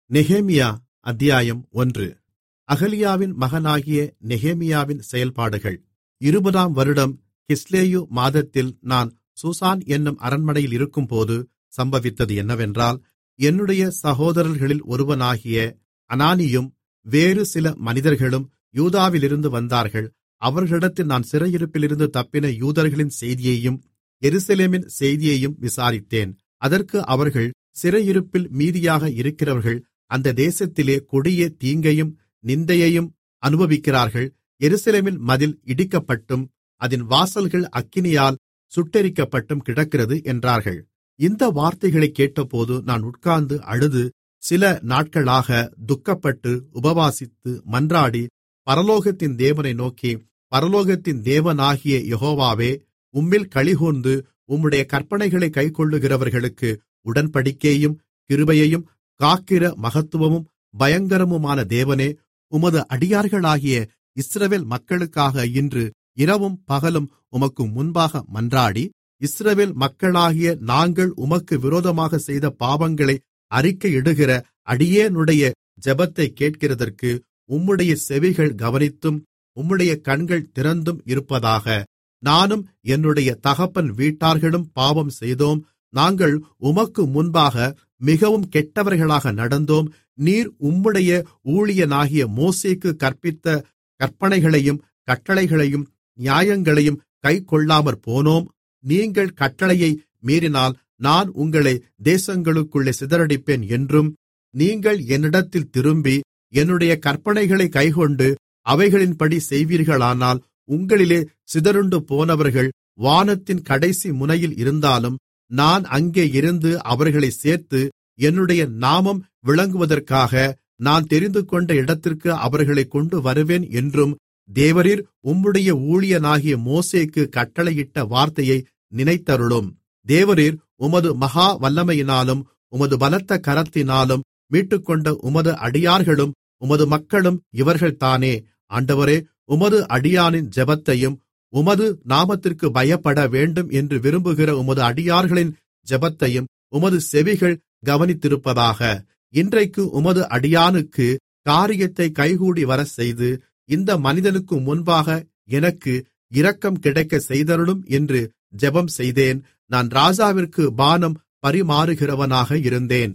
நெகேமியா அத்தியாயம் 1. அகலியாவின் மகனாகிய நெகேமியாவின் செயல்பாடுகள். 20ஆம் வருடம் கிஸ்லேயு மாதத்தில் நான் சூசான் என்னும் அரண்மனையில் இருக்கும்போது சம்பவித்தது என்னவென்றால், என்னுடைய சகோதரர்களில் ஒருவனாகிய அனானியும் வேறு சில மனிதர்களும் யூதாவிலிருந்து வந்தார்கள். அவர்களிடத்தில் நான் சிறையிருப்பிலிருந்து தப்பின யூதர்களின் செய்தியையும் எருசலேமின் செய்தியையும் விசாரித்தேன். அதற்கு அவர்கள், சிறையிருப்பில் மீதியாக இருக்கிறவர்கள் அந்த தேசத்திலே கொடிய தீங்கையும் நிந்தையையும் அனுபவிக்கிறார்கள். எருசலேமின் மதில் இடிக்கப்பட்டும் அதின் வாசல்கள் அக்கினியால் சுட்டெரிக்கப்பட்டும் கிடக்கிறது என்றார்கள். இந்த வார்த்தைகளைக் கேட்டபோது நான் உட்கார்ந்து அழுது சில நாட்களாக துக்கப்பட்டு உபவாசித்து மன்றாடி பரலோகத்தின் தேவனை நோக்கி, பரலோகத்தின் தேவனாகிய யெகோவாவே, உம்மில் களிகூர்ந்து உம்முடைய கற்பனைகளைக் கைக்கொள்ளுகிறவர்களுக்கு உடன்படிக்கையையும் கிருபையையும் காக்கிற மகத்துவமும் பயங்கரமுமான தேவனே, உமது அடியார்களாகிய இஸ்ரவேல் மக்களுக்காக இன்று இரவும் பகலும் உமக்கு முன்பாக மன்றாடி, இஸ்ரவேல் மக்களாகிய நாங்கள் உமக்கு விரோதமாக செய்த பாவங்களை அறிக்கையிடுகிற அடியேனுடைய ஜெபத்தைக் கேட்கிறதற்கு உம்முடைய செவிகள் கவனித்தும் உம்முடைய கண்கள் திறந்தும் இருப்பதாக. நானும் என்னுடைய தகப்பன் வீட்டார்களும் பாவம் செய்தோம். நாங்கள் உமக்கு முன்பாக மிகவும் கெட்டவர்களாக நடந்தோம். நீர் உம்முடைய ஊழியனாகிய மோசேக்கு கற்பித்த கற்பனைகளையும் கட்டளைகளையும் நியாயங்களையும் கைக்கொள்ளாமற் போனோம். நீங்கள் கட்டளையை மீறினால் நான் உங்களை தேசங்களுக்குள்ளே சிதறடிப்பேன் என்றும், நீங்கள் என்னிடத்தில் திரும்பி என்னுடைய கற்பனைகளை கைக்கொண்டு அவைகளின்படி செய்வீர்களானால், உங்களிலே சிதறுண்டு போனவர்கள் வானத்தின் கடைசி முனையில் இருந்தாலும் நான் அங்கே இருந்து அவர்களை சேர்த்து என்னுடைய நாமம் விளங்குவதற்காக நான் தெரிந்துகொண்ட இடத்திற்கு அவர்களைக் கொண்டு வருவேன் என்றும் தேவரீர் உம்முடைய ஊழியனாகிய மோசேக்கு கட்டளையிட்ட வார்த்தையை நினைத்தருளும். தேவரீர் உமது மகா வல்லமையினாலும் உமது பலத்த கரத்தினாலும் மீட்டுக்கொண்ட உமது அடியார்களும் உமது மக்களும் இவர்கள்தானே. ஆண்டவரே, உமது அடியானின் ஜெபத்தையும் உமது நாமத்திற்கு பயப்பட வேண்டும் என்று விரும்புகிற உமது அடியார்களின் ஜெபத்தையும் உமது செவிகள் கவனித்திருப்பதாக. இன்றைக்கு உமது அடியானுக்கு காரியத்தை கைகூடி வரச்செய்து, இந்த மனிதனுக்கு முன்பாக எனக்கு இரக்கம் கிடைக்கச் செய்தருளும் என்று ஜெபம் செய்தேன். நான் ராஜாவிற்கு பானம் பரிமாறுகிறவனாக இருந்தேன்.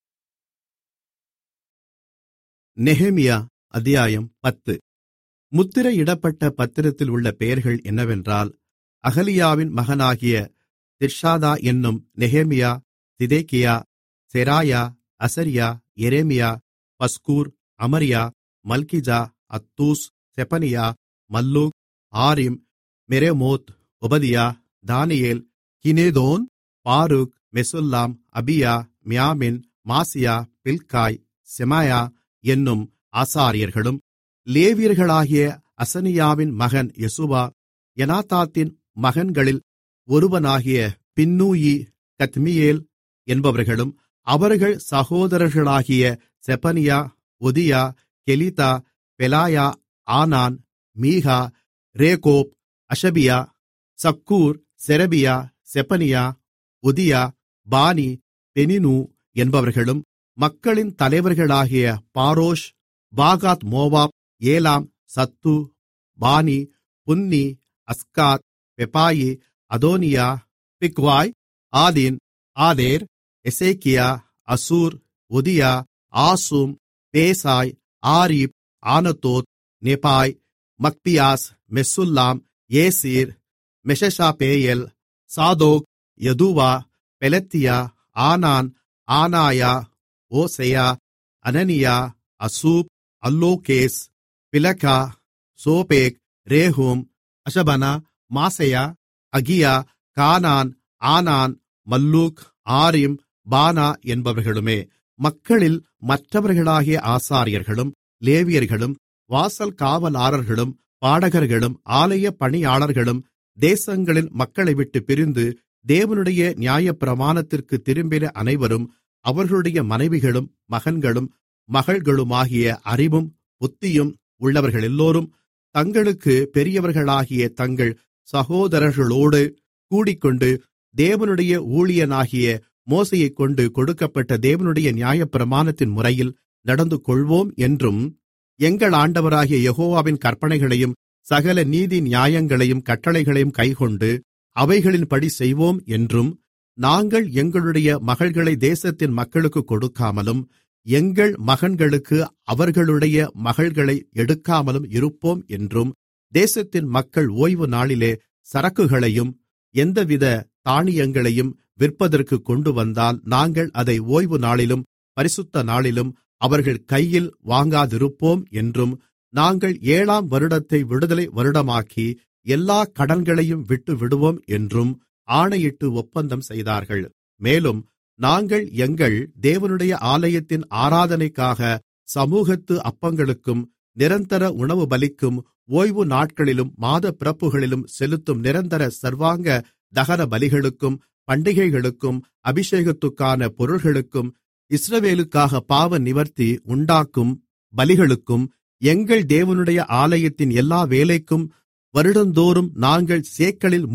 நெகேமியா அத்தியாயம் 10. முத்திரையிடப்பட்ட பத்திரத்தில் உள்ள பெயர்கள் என்னவென்றால், அகலியாவின் மகனாகிய திர்ஷாதா என்னும் நெகேமியா, சிதேக்கியா, செராயா, அசரியா, எரேமியா, பஸ்கூர், அமரியா, மல்கிஜா, அத்தூஸ், செபனியா, மல்லூக், ஆரிம், மெரெமோத், ஒபதியா, தானியேல், கினேதோன், பாருக், மெசுல்லாம், அபியா, மியாமின், மாசியா, பில்காய், செமாயா என்னும் ஆசாரியர்களும், லேவியர்களாகிய அசனியாவின் மகன் யெசுவா, எனாதாத்தின் மகன்களில் ஒருவனாகிய பின்னூயி, கத்மியேல் என்பவர்களும், அவர்கள் சகோதரர்களாகிய செபனியா, ஒதியா, கெலிதா, பெலாயா, ஆனான், மீகா, ரேகோப், அஷபியா, சக்கூர், செரபியா, செபனியா, ஒதியா, பானி, பெனினு என்பவர்களும், மக்களின் தலைவர்களாகிய Parosh, பாகாத் Moab, Elam, Zattu, Bani, Bunni, Azgad, Bebai, Adonijah, Bigvai, Adin, Ater, Hezekiah, Azzur, Hodiah, Hashum, Bezai, Hariph, Anathoth, Nebai, Magpiash, Meshullam, Hezir, Meshezabeel, Zadok, Jaddua, Pelatiah, Hanan, Anaiah, ஓசெயா, அனனியா, அசூப், அல்லோகேஸ், பிலகா, சோபேக், ரேகூம், அஷபனா, மாசெயா, அகியா, கானான், ஆனான், மல்லூக், ஆரிம், பானா என்பவர்களுமே. மக்களில் மற்றவர்களாகிய ஆசாரியர்களும் லேவியர்களும் வாசல் காவலாளர்களும் பாடகர்களும் ஆலய பணியாளர்களும் தேசங்களில் மக்களைவிட்டு பிரிந்து தேவனுடைய நியாயப்பிரமாணத்திற்கு திரும்பின அனைவரும், அவர்களுடைய மனைவிகளும் மகன்களும் மகள்களுமாகிய அறிவும் புத்தியும் உள்ளவர்களெல்லோரும் தங்களுக்கு பெரியவர்களாகிய தங்கள் சகோதரர்களோடு கூடிக்கொண்டு தேவனுடைய ஊழியனாகிய மோசேயைக்கொண்டு கொடுக்கப்பட்ட தேவனுடைய நியாயப்பிரமாணத்தின் முறையில் நடந்து கொள்வோம் என்றும், எங்கள் ஆண்டவராகிய யெகோவாவின் கற்பனைகளையும் சகல நீதி நியாயங்களையும் கட்டளைகளையும் கைக்கொண்டு அவைகளின்படி செய்வோம் என்றும், நாங்கள் எங்களுடைய மகள்களை தேசத்தின் மக்களுக்குக் கொடுக்காமலும் எங்கள் மகன்களுக்கு அவர்களுடைய மகள்களை எடுக்காமலும் இருப்போம் என்றும், தேசத்தின் மக்கள் ஓய்வு நாளிலே சரக்குகளையும் எந்தவித தானியங்களையும் விற்பதற்கு கொண்டுவந்தால், நாங்கள் அதை ஓய்வு நாளிலும் பரிசுத்த நாளிலும் அவர்கள் கையில் வாங்காதிருப்போம் என்றும், நாங்கள் 7ஆம் வருடத்தை விடுதலை வருடமாக்கி எல்லாக் கடன்களையும் விட்டுவிடுவோம் என்றும் ஆணையிட்டு ஒப்பந்தம் செய்தார்கள். மேலும் நாங்கள் எங்கள் தேவனுடைய ஆலயத்தின் ஆராதனைக்காக சமூகத்து அப்பங்களுக்கும் நிரந்தர உணவு பலிக்கும் ஓய்வு நாட்களிலும் மாதப்பிறப்புகளிலும் செலுத்தும் நிரந்தர சர்வாங்க தகன பலிகளுக்கும் பண்டிகைகளுக்கும் அபிஷேகத்துக்கான பொருள்களுக்கும் இஸ்ரவேலுக்காக பாவ நிவர்த்தி உண்டாக்கும் பலிகளுக்கும் எங்கள் தேவனுடைய ஆலயத்தின் எல்லா வேலைக்கும் வருடந்தோறும் நாங்கள் சேக்கலில்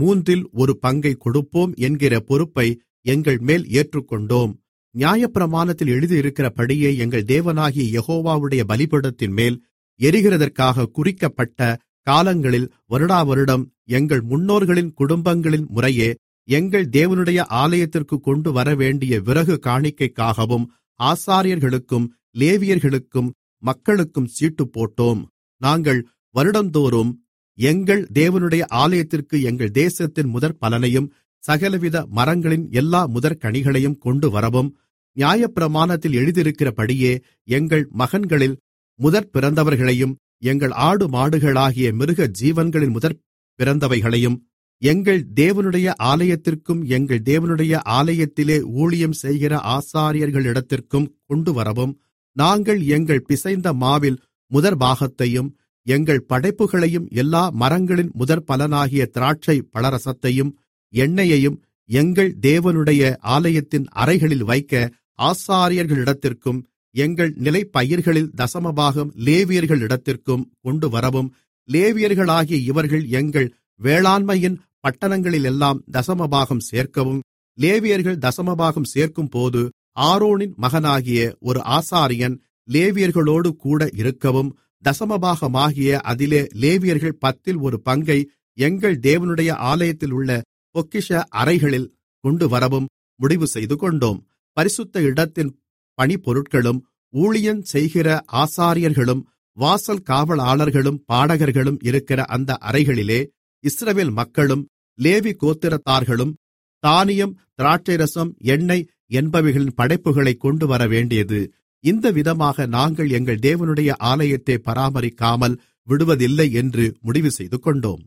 1/3 கொடுப்போம் என்கிற பொறுப்பை எங்கள்மேல் ஏற்றுக்கொண்டோம். நியாயப்பிரமாணத்தில் எழுதியிருக்கிறபடியே எங்கள் தேவனாகிய யெகோவாவுடைய பலிபீடத்தின்மேல் எரிகிறதற்காக குறிக்கப்பட்ட காலங்களில் வருடாவருடம் எங்கள் முன்னோர்களின் குடும்பங்களின் முறையே எங்கள் தேவனுடைய ஆலயத்திற்கு கொண்டு வரவேண்டிய விறகு காணிக்கைக்காகவும் ஆசாரியர்களுக்கும் லேவியர்களுக்கும் மக்களுக்கும் சீட்டு போட்டோம். நாங்கள் வருடந்தோறும் எங்கள் தேவனுடைய ஆலயத்திற்கு எங்கள் தேசத்தின் முதற்பலனையும் சகலவித மரங்களின் எல்லா முதற்கனிகளையும் கொண்டு வரவும், நியாயப்பிரமாணத்தில் எழுதியிருக்கிறபடியே எங்கள் மகன்களில் முதற்பிறந்தவர்களையும் எங்கள் ஆடு மாடுகளாகிய மிருக ஜீவன்களின் முதற்பிறந்தவைகளையும் எங்கள் தேவனுடைய ஆலயத்திற்கும் எங்கள் தேவனுடைய ஆலயத்திலே ஊழியம் செய்கிற ஆசாரியர்களிடத்திற்கும் கொண்டுவரவும், நாங்கள் எங்கள் பிசைந்த மாவில் முதற்பாகத்தையும் எங்கள் படைப்புகளையும் எல்லா மரங்களின் முதற்பலனாகிய திராட்சை பழரசத்தையும் எண்ணெயையும் எங்கள் தேவனுடைய ஆலயத்தின் அறைகளில் வைக்க ஆசாரியர்களிடத்திற்கும் எங்கள் நிலைப்பயிர்களில் தசமபாகம் லேவியர்களிடத்திற்கும் கொண்டுவரவும், லேவியர்களாகிய இவர்கள் எங்கள் வேளாண்மையின் பட்டணங்களிலெல்லாம் தசமபாகம் சேர்க்கவும், லேவியர்கள் தசமபாகம் சேர்க்கும்போது ஆரோனின் மகனாகிய ஒரு ஆசாரியன் லேவியர்களோடு கூட இருக்கவும், தசமபாகமாகிய அதிலே லேவியர்கள் 1/10 எங்கள் தேவனுடைய ஆலயத்தில் உள்ள பொக்கிஷ அறைகளில் கொண்டுவரவும் முடிவு செய்துகொண்டோம். பரிசுத்த இடத்தின் பணிப்பொருட்களும் ஊழியஞ் செய்கிற ஆசாரியர்களும் வாசல் காவலாளர்களும் பாடகர்களும் இருக்கிற அந்த அறைகளிலே இஸ்ரவேல் மக்களும் லேவி கோத்திரத்தார்களும் தானியம் திராட்சைரசம் எண்ணெய் என்பவைகளின் படைப்புகளைக் கொண்டுவரவேண்டியது. இந்த விதமாக நாங்கள் எங்கள் தேவனுடைய ஆலயத்தை பராமரிக்காமல் விடுவதில்லை என்று முடிவு செய்துகொண்டோம்.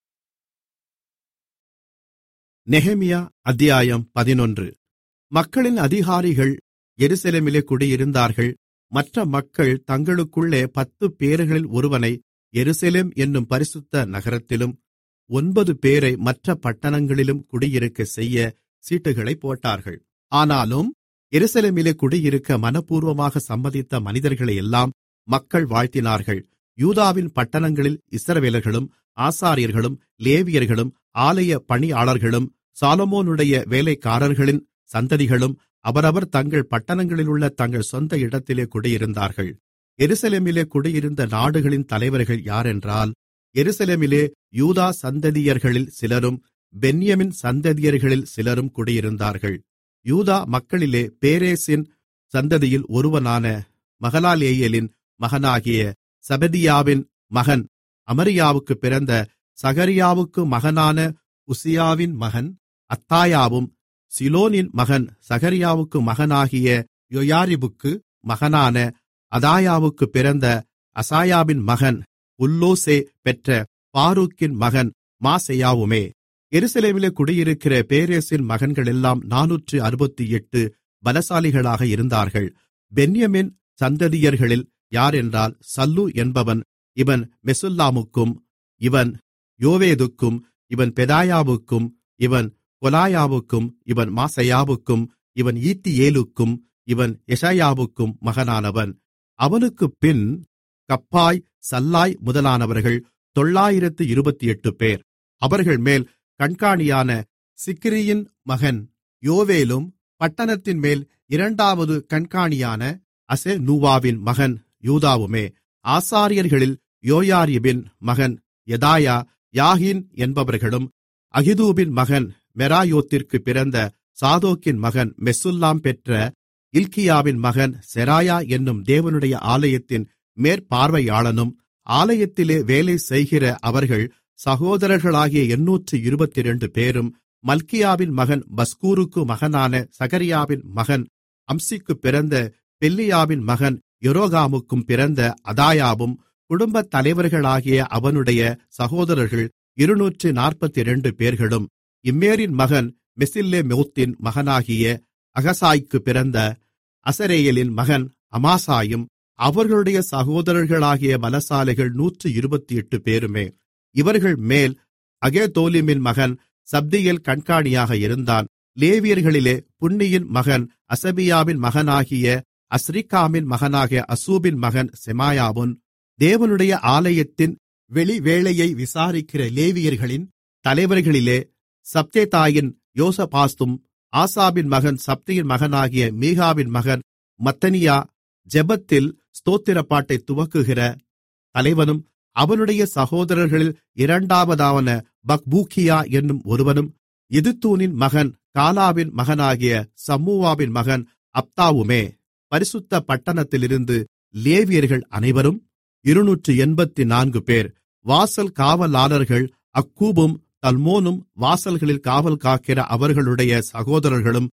நெகேமியா அத்தியாயம் 11. மக்களின் அதிகாரிகள் எருசலேமிலே குடியிருந்தார்கள். மற்ற மக்கள் தங்களுக்குள்ளே 10 பேர்களில் ஒருவனை எருசலேம் என்னும் பரிசுத்த நகரத்திலும் 9 பேரை மற்ற பட்டணங்களிலும் குடியிருக்கச் செய்ய சீட்டுகளைப் போட்டார்கள். ஆனாலும் எருசலேமிலே குடியிருக்க மனப்பூர்வமாக சம்மதித்த மனிதர்களையெல்லாம் மக்கள் வாழ்த்தினார்கள். யூதாவின் பட்டணங்களில் இஸ்ரவேலர்களும் ஆசாரியர்களும் லேவியர்களும் ஆலய பணியாளர்களும் சாலொமோனுடைய வேலைக்காரர்களின் சந்ததிகளும் அவரவர் தங்கள் பட்டணங்களிலுள்ள தங்கள் சொந்த இடத்திலே குடியிருந்தார்கள். எருசலேமிலே குடியிருந்த நாடுகளின் தலைவர்கள் யாரென்றால், எருசலேமிலே யூதா சந்ததியர்களில் சிலரும் பென்யமின் சந்ததியர்களில் சிலரும் குடியிருந்தார்கள். யூதா மக்களிலே பேரேசின் சந்ததியில் ஒருவனான மகலாலெயேலின் மகனாகிய செபதியாவின் மகன் அமரியாவுக்கு பிறந்த சகரியாவுக்கு மகனான உசியாவின் மகன் அத்தாயாவும், சிலோனின் மகன் சகரியாவுக்கு மகனாகிய யோயாரிபுக்கு மகனான அதாயாவுக்கு பிறந்த அசாயாவின் மகன் உல்லோசே பெற்ற பாரூக்கின் மகன் மாசெயாவுமே. எருசலேமிலே குடியிருக்கிற பேரேசின் மகன்களெல்லாம் 468 பலசாலிகளாக இருந்தார்கள். பென்யமின் சந்ததியர்களில் யாரென்றால், சல்லு என்பவன், இவன் மெசுல்லாமுக்கும், இவன் யோவேதுக்கும், இவன் பெதாயாவுக்கும், இவன் கொலாயாவுக்கும், இவன் மாசெயாவுக்கும், இவன் ஈத்தியேலுக்கும், இவன் எஷாயாவுக்கும் மகனானவன். அவனுக்குப் பின் கப்பாய் சல்லாய் முதலானவர்கள் 928 பேர். அவர்கள் மேல் கண்காணியான சிக்ரியின் மகன் யோவேலும், பட்டணத்தின்மேல் 2வது கண்காணியான அசெனூவாவின் மகன் யூதாவுமே. ஆசாரியர்களில் யோயாரிபின் மகன் யெதாயா, யாகின் என்பவர்களும், அகிதூபின் மகன் மெராயோத்திற்குப் பிறந்த சாதோக்கின் மகன் மெசுல்லாம் பெற்ற இல்க்கியாவின் மகன் செராயா என்னும் தேவனுடைய ஆலயத்தின் மேற்பார்வையாளனும், ஆலயத்திலே வேலை செய்கிற அவர்கள் சகோதரர்களாகிய 822 பேரும், மல்கியாவின் மகன் பஸ்கூருக்கு மகனான சகரியாவின் மகன் அம்சிக்குப் பிறந்த பெல்லியாவின் மகன் எரோகாமுக்கும் பிறந்த அதாயாவும், குடும்பத் தலைவர்களாகிய அவனுடைய சகோதரர்கள் 242 பேர்களும், இம்மேரின் மகன் மெசில்லேமோத்தின் மகனாகிய அகசாய்க்குப் பிறந்த அசரேயேலின் மகன் அமாசாயும், அவர்களுடைய சகோதரர்களாகிய பலசாலிகள் 128 பேருமே. இவர்கள் மேல் அகேதோலிமின் மகன் சப்தியேல் கண்காணியாக இருந்தான். லேவியர்களிலே புன்னியின் மகன் அசபியாவின் மகனாகிய அஸ்ரிக்காமின் மகனாகிய அசூபின் மகன் செமாயாவும், தேவனுடைய ஆலயத்தின் வெளிவேளையை விசாரிக்கிற லேவியர்களின் தலைவர்களிலே சப்தேதாயின் யோசபாஸ்தும், ஆசாபின் மகன் சப்தியின் மகனாகிய மீகாவின் மகன் மத்தனியா, ஜெபத்தில் ஸ்தோத்திரப்பாட்டை துவக்குகிற தலைவனும், அவனுடைய சகோதரர்களில் இரண்டாவதான பக்பூக்கியா என்னும் ஒருவனும், எதுத்தூனின் மகன் காலாவின் மகனாகிய சம்முவாவின் மகன் அப்தாவுமே. பரிசுத்த பட்டணத்திலிருந்து லேவியர்கள் அனைவரும் 284 பேர். வாசல் காவலாளர்கள் அக்கூபும் தல்மோனும், வாசல்களில் காவல் காக்கிற அவர்களுடைய சகோதரர்களும்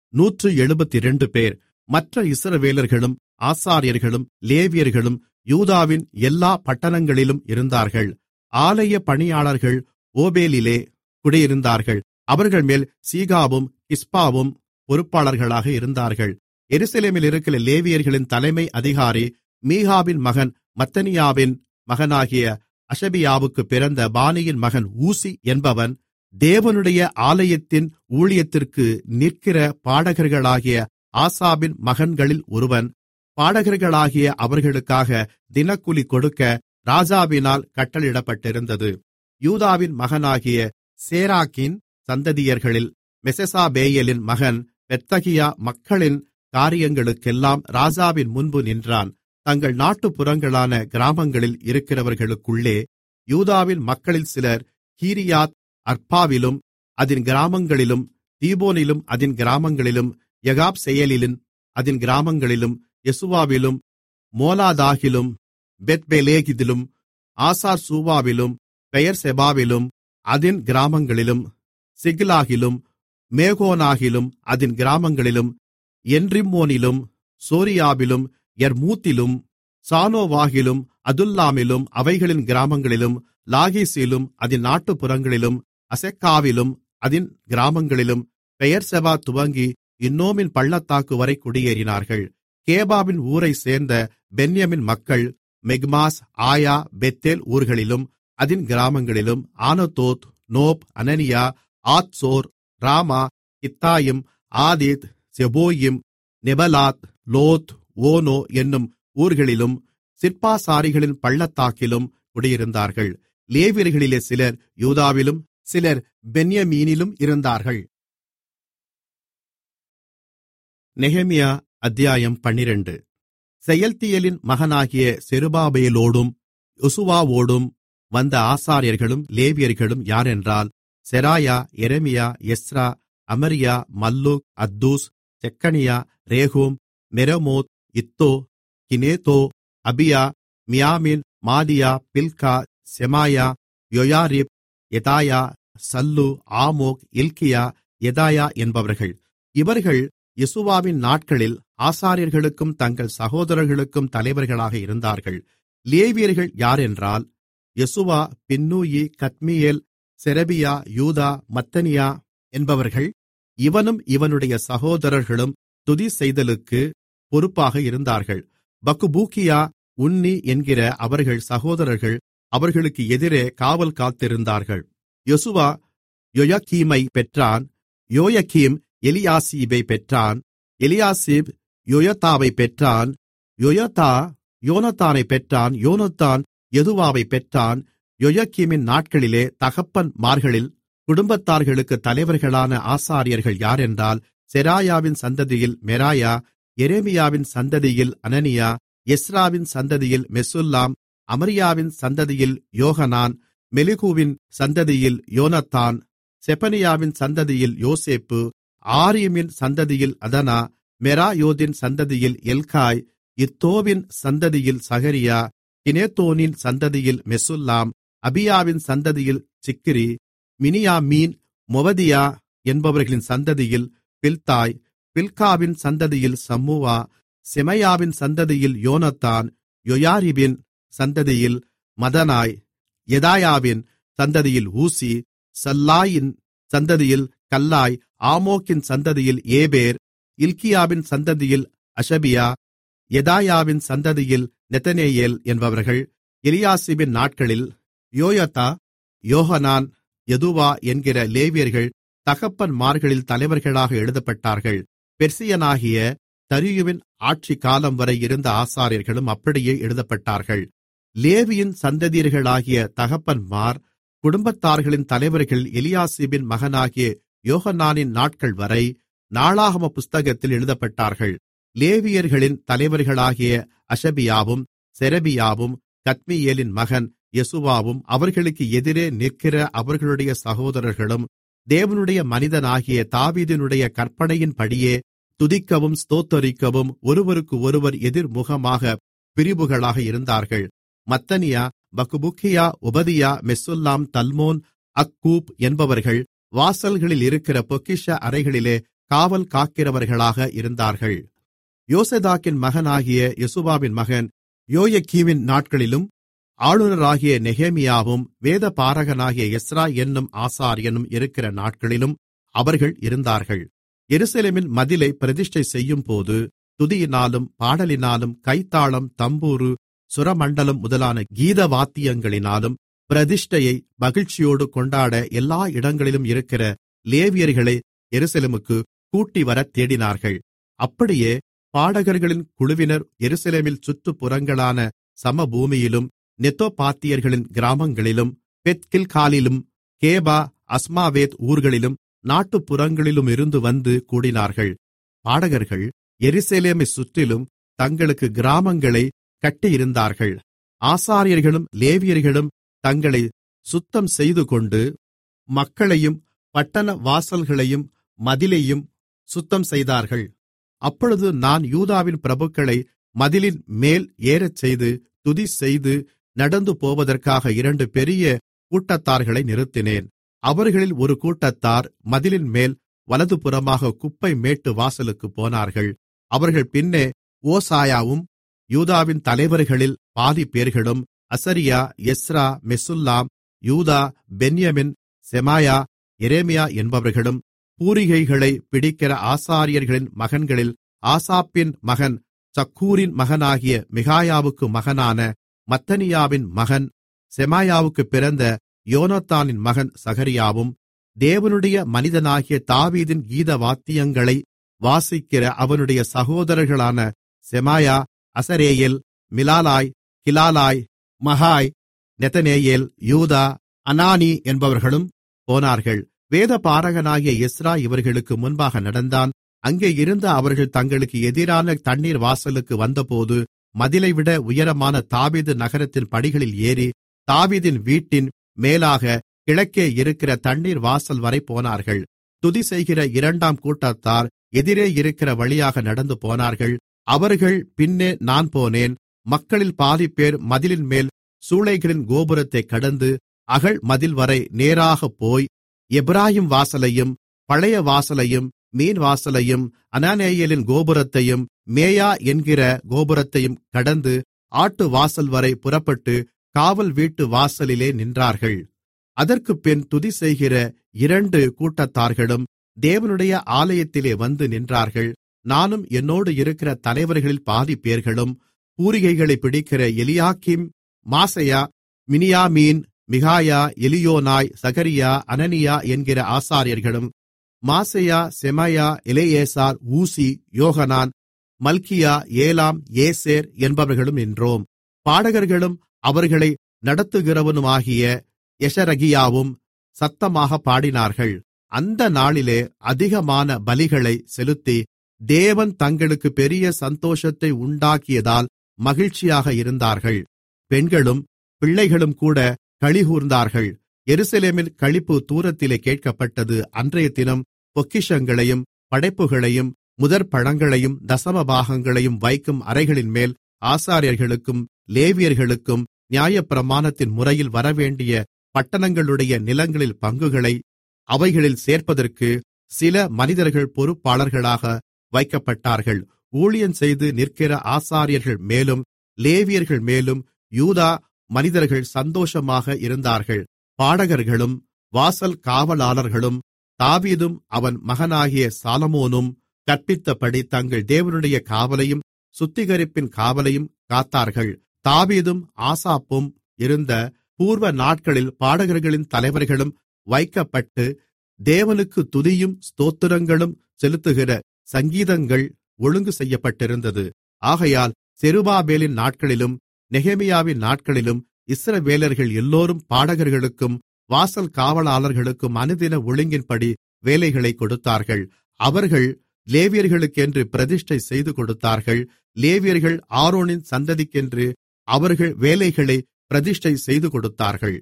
172 பேர். மற்ற இஸ்ரவேலர்களும் ஆசாரியர்களும் லேவியர்களும் யூதாவின் எல்லா பட்டணங்களிலும் இருந்தார்கள். ஆலய பணியாளர்கள் ஓபேலிலே குடியிருந்தார்கள். அவர்கள் மேல் சீகாவும் கிஸ்பாவும் பொறுப்பாளர்களாக இருந்தார்கள். எருசலேமில் இருக்கிற லேவியர்களின் தலைமை அதிகாரி மீகாவின் மகன் மத்தனியாவின் மகனாகிய அஷபியாவுக்குப் பிறந்த பானியின் மகன் ஊசி என்பவன். தேவனுடைய ஆலயத்தின் ஊழியத்திற்கு நிற்கிற பாடகர்களாகிய ஆசாபின் மகன்களில் ஒருவன். பாடகர்களாகிய அவர்களுக்காக தினக்கூலி கொடுக்க ராஜாவினால் கட்டளையிடப்பட்டிருந்தது. யூதாவின் மகனாகிய சேராக்கின் சந்ததியர்களில் மெசெசாபேயேலின் மகன் பெத்தகியா மக்களின் காரியங்களுக்கெல்லாம் ராஜாவின் முன்பு நின்றான். தங்கள் நாட்டுப்புறங்களான கிராமங்களில் இருக்கிறவர்களுக்குள்ளே யூதாவின் மக்களில் சிலர் கீரியாத் அர்பாவிலும் அதின் கிராமங்களிலும், தீபோனிலும் அதின் கிராமங்களிலும், யகாப்செயேலிலும் அதின் கிராமங்களிலும், யெசுவாவிலும், மோலாதாகிலும், பெத்பெலேகிதிலும், ஆசார் சூவாவிலும், பெயர்செபாவிலும் அதின் கிராமங்களிலும், சிக்லாகிலும், மேகோனாகிலும் அதின் கிராமங்களிலும், என்ரிம்மோனிலும், சோரியாவிலும், யர்மூத்திலும், சானோவாகிலும், அதுல்லாமிலும் அவைகளின் கிராமங்களிலும், லாகீசிலும் அதின் நாட்டுப்புறங்களிலும், அசெக்காவிலும் அதின் கிராமங்களிலும், பெயர்செபா துவங்கி இன்னோமின் பள்ளத்தாக்குவரை குடியேறினார்கள். கேபாவின் ஊரைச் சேர்ந்த பென்யமின் மக்கள் மெக்மாஸ், ஆயா, பெத்தேல் ஊர்களிலும் அதின் கிராமங்களிலும், Anathoth, Nob, Ananiah, Hazor, Ramah, Gittaim, Hadid, Zeboim, Neballat, Lod, Ono என்னும் ஊர்களிலும், சிற்பாசாரிகளின் பள்ளத்தாக்கிலும் குடியிருந்தார்கள். லேவியர்களிலே சிலர் யூதாவிலும் சிலர் பென்யமீனிலும் இருந்தார்கள். நெகேமியா அத்தியாயம் 12. செயல்தியேலின் மகனாகிய செருபாபேலோடும் யோசுவாவோடும் வந்த ஆசாரியர்களும் லேவியர்களும் யாரென்றால், Seraiah, Jeremiah, Ezra, Amariah, Malluch, Hattush, Shechaniah, Rehum, Meremoth, Iddo, Ginnetho, Abijah, மியாமின், Maadiah, Bilgah, Shemaiah, Joiarib, Jedaiah, Sallu, Amok, இல்க்கியா, யெதாயா என்பவர்கள். இவர்கள் யெசுவாவின் நாட்களில் ஆசாரியர்களுக்கும் தங்கள் சகோதரர்களுக்கும் தலைவர்களாக இருந்தார்கள். லேவியர்கள் யாரென்றால், யெசுவா, பின்னூயி, கத்மியேல், செரெபியா, யூதா, மத்தனியா என்பவர்கள். இவனும் இவனுடைய சகோதரர்களும் துதி செய்தலுக்கு பொறுப்பாக இருந்தார்கள். பக்பூக்கியா, உன்னி என்கிற அவர்கள் சகோதரர்கள் அவர்களுக்கு எதிரே காவல் காத்திருந்தார்கள். யெசுவா யோயக்கீமை பெற்றான். யோயக்கீம் எலியாசிபை பெற்றான். எலியாசிப் யோயத்தாவை பெற்றான். யோயத்தா யோனத்தானை பெற்றான். யோனத்தான் யெதுவாவை பெற்றான். யோயக்கீமின் நாட்களிலே தகப்பன்மார்களில் குடும்பத்தார்களுக்கு தலைவர்களான ஆசாரியர்கள் யாரென்றால், செராயாவின் சந்ததியில் மெராயா, எரேமியாவின் சந்ததியில் அனனியா, எஸ்ராவின் சந்ததியில் மெசுல்லாம், அமரியாவின் சந்ததியில் யோகனான், மெலிகுவின் சந்ததியில் யோனத்தான், செபனியாவின் சந்ததியில் யோசேப்பு, ஆரீமின் சந்ததியில் அதனா, மெராயோதின் சந்ததியில் எல்காய், இத்தோவின் சந்ததியில் சகரியா, கினேத்தோனின் சந்ததியில் மெசுல்லாம், அபியாவின் சந்ததியில் சிக்ரி, மினியாமீன், மொவதியா என்பவர்களின் சந்ததியில் பில்தாய், பில்காவின் சந்ததியில் சம்முவா, செமாயாவின் சந்ததியில் யோனத்தான், யோயாரிபின் சந்ததியில் மதனாய், யெதாயாவின் சந்ததியில் ஊசி, சல்லாயின் சந்ததியில் கல்லாய், ஆமோக்கின் சந்ததியில் ஏபேர், இல்க்கியாவின் சந்ததியில் அஷபியா, யெதாயாவின் சந்ததியில் நெதனெயேல் என்பவர்கள். எலியாசிபின் நாட்களில் யோயதா, யோகனான், யதுவா என்கிற லேவியர்கள் தகப்பன்மார்களில் தலைவர்களாக எழுதப்பட்டார்கள். பெர்சியனாகிய தரியுவின் ஆட்சி காலம் வரை இருந்த ஆசாரியர்களும் அப்படியே எழுதப்பட்டார்கள். லேவியின் சந்ததியர்களாகிய தகப்பன்மார் குடும்பத்தார்களின் தலைவர்கள் எலியாசிபின் மகனாகிய யோகனானின் நாட்கள் வரை நாளாகம புஸ்தகத்தில் எழுதப்பட்டார்கள். லேவியர்களின் தலைவர்களாகிய அஷபியாவும் செரபியாவும் கத்மியேலின் மகன் யெசுவாவும் அவர்களுக்கு எதிரே நிற்கிற அவர்களுடைய சகோதரர்களும் தேவனுடைய மனிதனாகிய தாவீதினுடைய கற்பனையின்படியே துதிக்கவும் ஸ்தோத்தரிக்கவும் ஒருவருக்கு ஒருவர் எதிர்முகமாக பிரிவுகளாக இருந்தார்கள். மத்தனியா, பக்புக்கியா, ஒபதியா, மெசுல்லாம், தல்மோன், அக்கூப் என்பவர்கள் வாசல்களில் இருக்கிற பொக்கிஷ அறைகளிலே காவல் காக்கிறவர்களாக இருந்தார்கள். யோசதாக்கின் மகனாகிய யெசுவாவின் மகன் யோயக்கீமின் நாட்களிலும் ஆளுநராகிய நெகேமியாவும் வேதபாரகனாகிய எஸ்ரா என்னும் ஆசாரியனும் இருக்கிற நாட்களிலும் அவர்கள் இருந்தார்கள். எருசலேமின் மதிலை பிரதிஷ்டை செய்யும்போது துதியினாலும் பாடலினாலும் கைத்தாளம், தம்புரு, சுரமண்டலம் முதலான கீதவாத்தியங்களினாலும் பிரதிஷ்டையை மகிழ்ச்சியோடு கொண்டாட எல்லா இடங்களிலும் இருக்கிற லேவியர்களை எருசலேமுக்கு கூட்டிவரத் தேடினார்கள். அப்படியே பாடகர்களின் குழுவினர் எருசலேமில் சுற்றுப்புறங்களான சமபூமியிலும் நெத்தோபாத்தியர்களின் கிராமங்களிலும் பெத்கில்காலிலும் கேபா, அஸ்மாவேத் ஊர்களிலும் நாட்டுப்புறங்களிலுமிருந்து வந்து கூடினார்கள். பாடகர்கள் எருசலேமைச் சுற்றிலும் தங்களுக்கு கிராமங்களைக் கட்டியிருந்தார்கள். ஆசாரியர்களும் லேவியர்களும் தங்களை சுத்தம் செய்துகொண்டு மக்களையும் பட்டண வாசல்களையும் மதிலையும் சுத்தம் செய்தார்கள். அப்பொழுது நான் யூதாவின் பிரபுக்களை மதிலின் மேல் ஏறச்செய்து துதி செய்து நடந்து போவதற்காக 2 பெரிய கூட்டத்தார்களை நிறுத்தினேன். அவர்களில் ஒரு கூட்டத்தார் மதிலின் மேல் வலதுபுறமாக குப்பை மேட்டு வாசலுக்குப் போனார்கள். அவர்கள் பின்னே ஓசாயாவும் யூதாவின் தலைவர்களில் பாதிப்பேர்களும் அசரியா, எஸ்ரா, மெசுல்லாம், யூதா, பென்யமின், செமாயா, எரேமியா என்பவர்களும் பூரிகைகளைப் பிடிக்கிற ஆசாரியர்களின் மகன்களில் ஆசாப்பின் மகன் சக்கூரின் மகனாகிய மிகாயாவுக்கு மகனான மத்தனியாவின் மகன் செமாயாவுக்குப் பிறந்த யோனத்தானின் மகன் சகரியாவும் தேவனுடைய மனிதனாகிய தாவீதின் கீதவாத்தியங்களை வாசிக்கிற அவனுடைய சகோதரர்களான செமாயா, அசரேயேல், மிலாலாய், கிலாலாய், மகாய், நெதனெயேல், யூதா, அனானி என்பவர்களும் போனார்கள். வேதபாரகனாகிய எஸ்ரா இவர்களுக்கு முன்பாக நடந்தான். அங்கே இருந்த அவர்கள் தங்களுக்கு எதிரான தண்ணீர் வாசலுக்கு வந்தபோது மதிலைவிட உயரமான தாவீது நகரத்தின் படிகளில் ஏறி தாவீதின் வீட்டின் மேலாக கிழக்கே இருக்கிற தண்ணீர் வாசல் வரை போனார்கள். துதி செய்கிற 2ஆம் கூட்டத்தார் எதிரே இருக்கிற வழியாக நடந்து போனார்கள். அவர்கள் பின்னே நான் போனேன். மக்களில் பாதிப்பேர் மதிலின் மேல் சூளைகளின் கோபுரத்தைக் கடந்து அகழ் மதில் வரை நேராகப் போய் எப்பிராயீம் வாசலையும் பழைய வாசலையும் மீன் வாசலையும் அனானெயேலின் கோபுரத்தையும் மேயா என்கிற கோபுரத்தையும் கடந்து ஆட்டு வாசல் வரை புறப்பட்டு காவல் வீட்டு வாசலிலே நின்றார்கள். அதற்குப்பின் துதி செய்கிற 2 கூட்டத்தார்களும் தேவனுடைய ஆலயத்திலே வந்து நின்றார்கள். நானும் என்னோடு இருக்கிற தலைவர்களில் பாதிப்பேர்களும் பூரிகைகளைப் பிடிக்கிற எலியாக்கீம், மாசெயா, மினியாமீன், மிகாயா, எலியோனாய், சகரியா, அனனியா என்கிற ஆசாரியர்களும் மாசெயா, செமாயா, எலெயேசார், ஊசி, யோகனான், மல்கியா, ஏலாம், ஏசேர் என்பவர்களும் நின்றோம். பாடகர்களும் அவர்களை நடத்துகிறவனுமாகிய யெஷரகியாவும் சத்தமாக பாடினார்கள். அந்த நாளிலே அதிகமான பலிகளை செலுத்தி தேவன் தங்களுக்கு பெரிய சந்தோஷத்தை உண்டாக்கியதால் மகிழ்ச்சியாக இருந்தார்கள். பெண்களும் பிள்ளைகளும் கூட களிகூர்ந்தார்கள். எருசலேமில் களிப்பு தூரத்திலே கேட்கப்பட்டது. அன்றைய தினம் பொக்கிஷங்களையும் படைப்புகளையும் முதற்பழங்களையும் தசமபாகங்களையும் வைக்கும் அறைகளின்மேல் ஆசாரியர்களுக்கும் லேவியர்களுக்கும் நியாயப்பிரமாணத்தின் முறையில் வரவேண்டிய பட்டணங்களுடைய நிலங்களில் பங்குகளை அவைகளில் சேர்ப்பதற்கு சில மனிதர்கள் பொறுப்பாளர்களாக வைக்கப்பட்டார்கள். ஊழியம் செய்து நிற்கிற ஆசாரியர்கள் மேலும் லேவியர்கள் மேலும் யூதா மனிதர்கள் சந்தோஷமாக இருந்தார்கள். பாடகர்களும் வாசல் காவலாளர்களும் தாவீதும் அவன் மகனாகிய சாலமோனும் கற்பித்தபடி தங்கள் தேவனுடைய காவலையும் சுத்திகரிப்பின் காவலையும் காத்தார்கள். தாவீதும் ஆசாப்பும் இருந்த பூர்வ நாட்களில் பாடகர்களின் தலைவர்களும் வைக்கப்பட்டு தேவனுக்கு துதியும் ஸ்தோத்திரங்களும் செலுத்துகிற சங்கீதங்கள் ஒழுங்கு செய்யப்பட்டிருந்தது. ஆகையால் செருபாபேலின் நாட்களிலும் நெகேமியாவின் நாட்களிலும் இஸ்ரவேலர்கள் எல்லோரும் பாடகர்களுக்கும் வாசல் காவலாளர்களுக்கும் அனுதின ஒழுங்கின்படி வேலைகளை கொடுத்தார்கள். அவர்கள் லேவியர்களுக்கென்று பிரதிஷ்டை செய்து கொடுத்தார்கள். லேவியர்கள் ஆரோனின் சந்ததிக்கென்று அவர்கள் வேலைகளை பிரதிஷ்டை செய்து கொடுத்தார்கள்.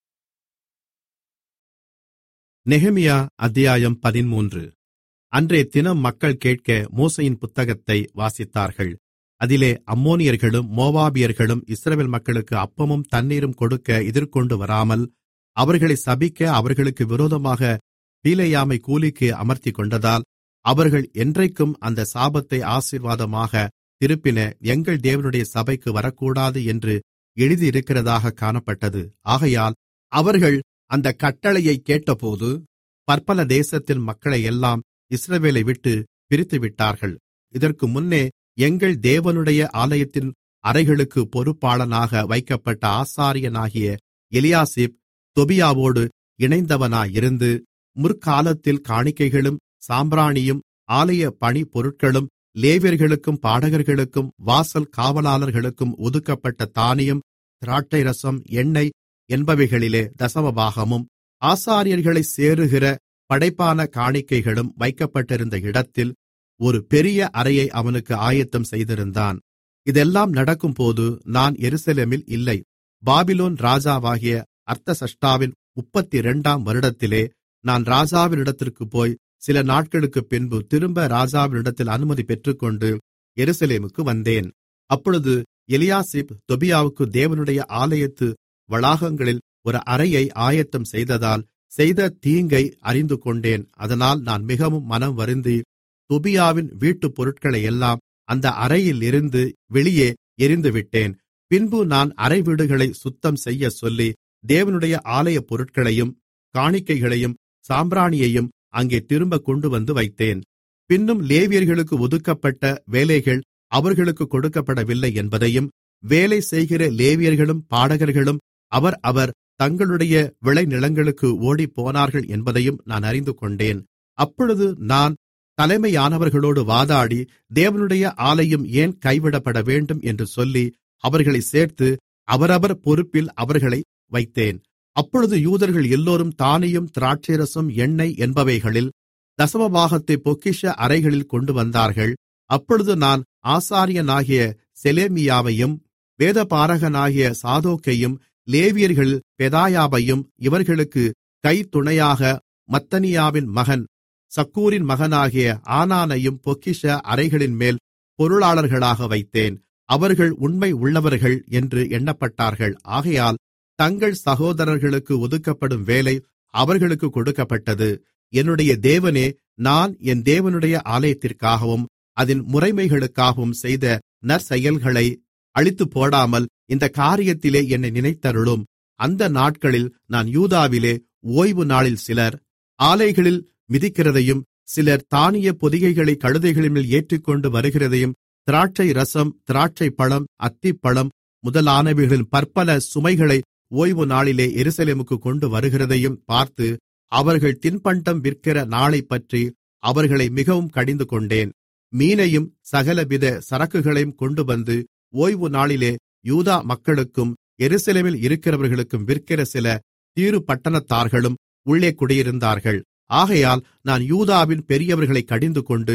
நெகேமியா அத்தியாயம் 13. அன்றைய தினம் மக்கள் கேட்க மோசேயின் புத்தகத்தை வாசித்தார்கள். அதிலே அம்மோனியர்களும் மோவாபியர்களும் இஸ்ரவேல் மக்களுக்கு அப்பமும் தண்ணீரும் கொடுக்க எதிர்கொண்டு வராமல் அவர்களை சபிக்க அவர்களுக்கு விரோதமாக பீலேயாமை கூலிக்கு அமர்த்திக்கொண்டதால் அவர்கள் என்றைக்கும் அந்த சாபத்தை ஆசீர்வாதமாக திருப்பின எங்கள் தேவனுடைய சபைக்கு வரக்கூடாது என்று எழுதியிருக்கிறதாக காணப்பட்டது. ஆகையால் அவர்கள் அந்த கட்டளையை கேட்டபோது பற்பல தேசத்தின் மக்களையெல்லாம் இஸ்ரவேலை விட்டு பிரித்துவிட்டார்கள். இதற்கு முன்னே எங்கள் தேவனுடைய ஆலயத்தின் அறைகளுக்கு பொறுப்பாளனாக வைக்கப்பட்ட ஆசாரியனாகிய எலியாசிப் தொபியாவோடு இணைந்தவனாயிருந்து முற்காலத்தில் காணிக்கைகளும் சாம்பிராணியும் ஆலய பணி பொருட்களும் லேவியர்களுக்கும் பாடகர்களுக்கும் வாசல் காவலாளர்களுக்கும் ஒதுக்கப்பட்ட தானியம் திராட்சைரசம் எண்ணெய் என்பவைகளிலே தசமபாகமும் ஆசாரியர்களை சேருகிற படைப்பான காணிக்கைகளும் வைக்கப்பட்டிருந்த இடத்தில் ஒரு பெரிய அறையை அவனுக்கு ஆயத்தம் செய்திருந்தான். இதெல்லாம் நடக்கும்போது நான் எருசலேமில் இல்லை. பாபிலோன் ராஜாவாகிய அர்தசஷ்டாவின் 32ஆம் வருடத்திலே நான் ராஜாவினிடத்திற்குப் போய் சில நாட்களுக்குப் பின்பு திரும்ப ராஜாவினிடத்தில் அனுமதி பெற்றுக்கொண்டு எருசலேமுக்கு வந்தேன். அப்பொழுது எலியாசிப் தொபியாவுக்கு தேவனுடைய ஆலயத்து வளாகங்களில் ஒரு அறையை ஆயத்தம் செய்ததால் செய்த தீங்கை அறிந்துகொண்டேன். அதனால் நான் மிகவும் மனம் வருந்தி தொபியாவின் வீட்டுப் பொருட்களையெல்லாம் அந்த அறையிலிருந்து வெளியே எறிந்துவிட்டேன். பின்பு நான் அறை வீடுகளை சுத்தம் செய்யச் சொல்லி தேவனுடைய ஆலயப் பொருட்களையும் காணிக்கைகளையும் சாம்பிராணியையும் அங்கே திரும்ப கொண்டுவந்து வைத்தேன். பின்னும் லேவியர்களுக்கு ஒதுக்கப்பட்ட வேலைகள் அவர்களுக்கு கொடுக்கப்படவில்லை என்பதையும் வேலை செய்கிற லேவியர்களும் பாடகர்களும் அவர் தங்களுடைய விளைநிலங்களுக்கு ஓடிப்போனார்கள் என்பதையும் நான் அறிந்துகொண்டேன். அப்பொழுது நான் தலைமையானவர்களோடு வாதாடி தேவனுடைய ஆலயம் ஏன் கைவிடப்பட வேண்டும் என்று சொல்லி அவர்களை சேர்த்து அவரவர் பொறுப்பில் அவர்களை வைத்தேன். அப்பொழுது யூதர்கள் எல்லோரும் தானியம் திராட்சைரசம் எண்ணெய் என்பவைகளில் தசமபாகத்தை பொக்கிஷ அறைகளில் கொண்டு வந்தார்கள். அப்பொழுது நான் ஆசாரியனாகிய செலேமியாவையும் வேதபாரகனாகிய சாதோக்கையும் லேவியர்கள் பெதாயாவையும் இவர்களுக்கு கைத்துணையாக மத்தனியாவின் மகன் சக்கூரின் மகனாகிய ஆனானையும் பொக்கிஷ அறைகளின்மேல் பொருளாளர்களாக வைத்தேன். அவர்கள் உண்மை உள்ளவர்கள் என்று எண்ணப்பட்டார்கள். ஆகையால் தங்கள் சகோதரர்களுக்கு ஒதுக்கப்படும் வேலை அவர்களுக்கு கொடுக்கப்பட்டது. என்னுடைய தேவனே, நான் என் தேவனுடைய ஆலயத்திற்காகவும் அதன் முறைமைகளுக்காகவும் செய்த நற்செயல்களை அழித்துப்போடாமல் இந்த காரியத்திலே என்னை நினைத்தருளும். அந்த நாட்களில் நான் யூதாவிலே ஓய்வு நாளில் சிலர் ஆலைகளில் மிதிக்கிறதையும் சிலர் தானிய பொதிகைகளை கழுதைகளின்மேல் ஏற்றிக்கொண்டு வருகிறதையும் திராட்சை ரசம் திராட்சைப்பழம் அத்திப்பழம் முதலானவைகளின் பற்பல சுமைகளை ஓய்வு நாளிலே எருசலேமுக்கு கொண்டு வருகிறதையும் பார்த்து அவர்கள் தின்பண்டம் விற்கிற நாளைப்பற்றி அவர்களை மிகவும் கடிந்துகொண்டேன். மீனையும் சகலவித சரக்குகளையும் கொண்டுவந்து ஓய்வு நாளிலே யூதா மக்களுக்கும் எருசலேமில் இருக்கிறவர்களுக்கும் விற்கிற சில தீரு பட்டணத்தார்களும் உள்ளே குடியிருந்தார்கள். ஆகையால் நான் யூதாவின் பெரியவர்களை கடிந்துகொண்டு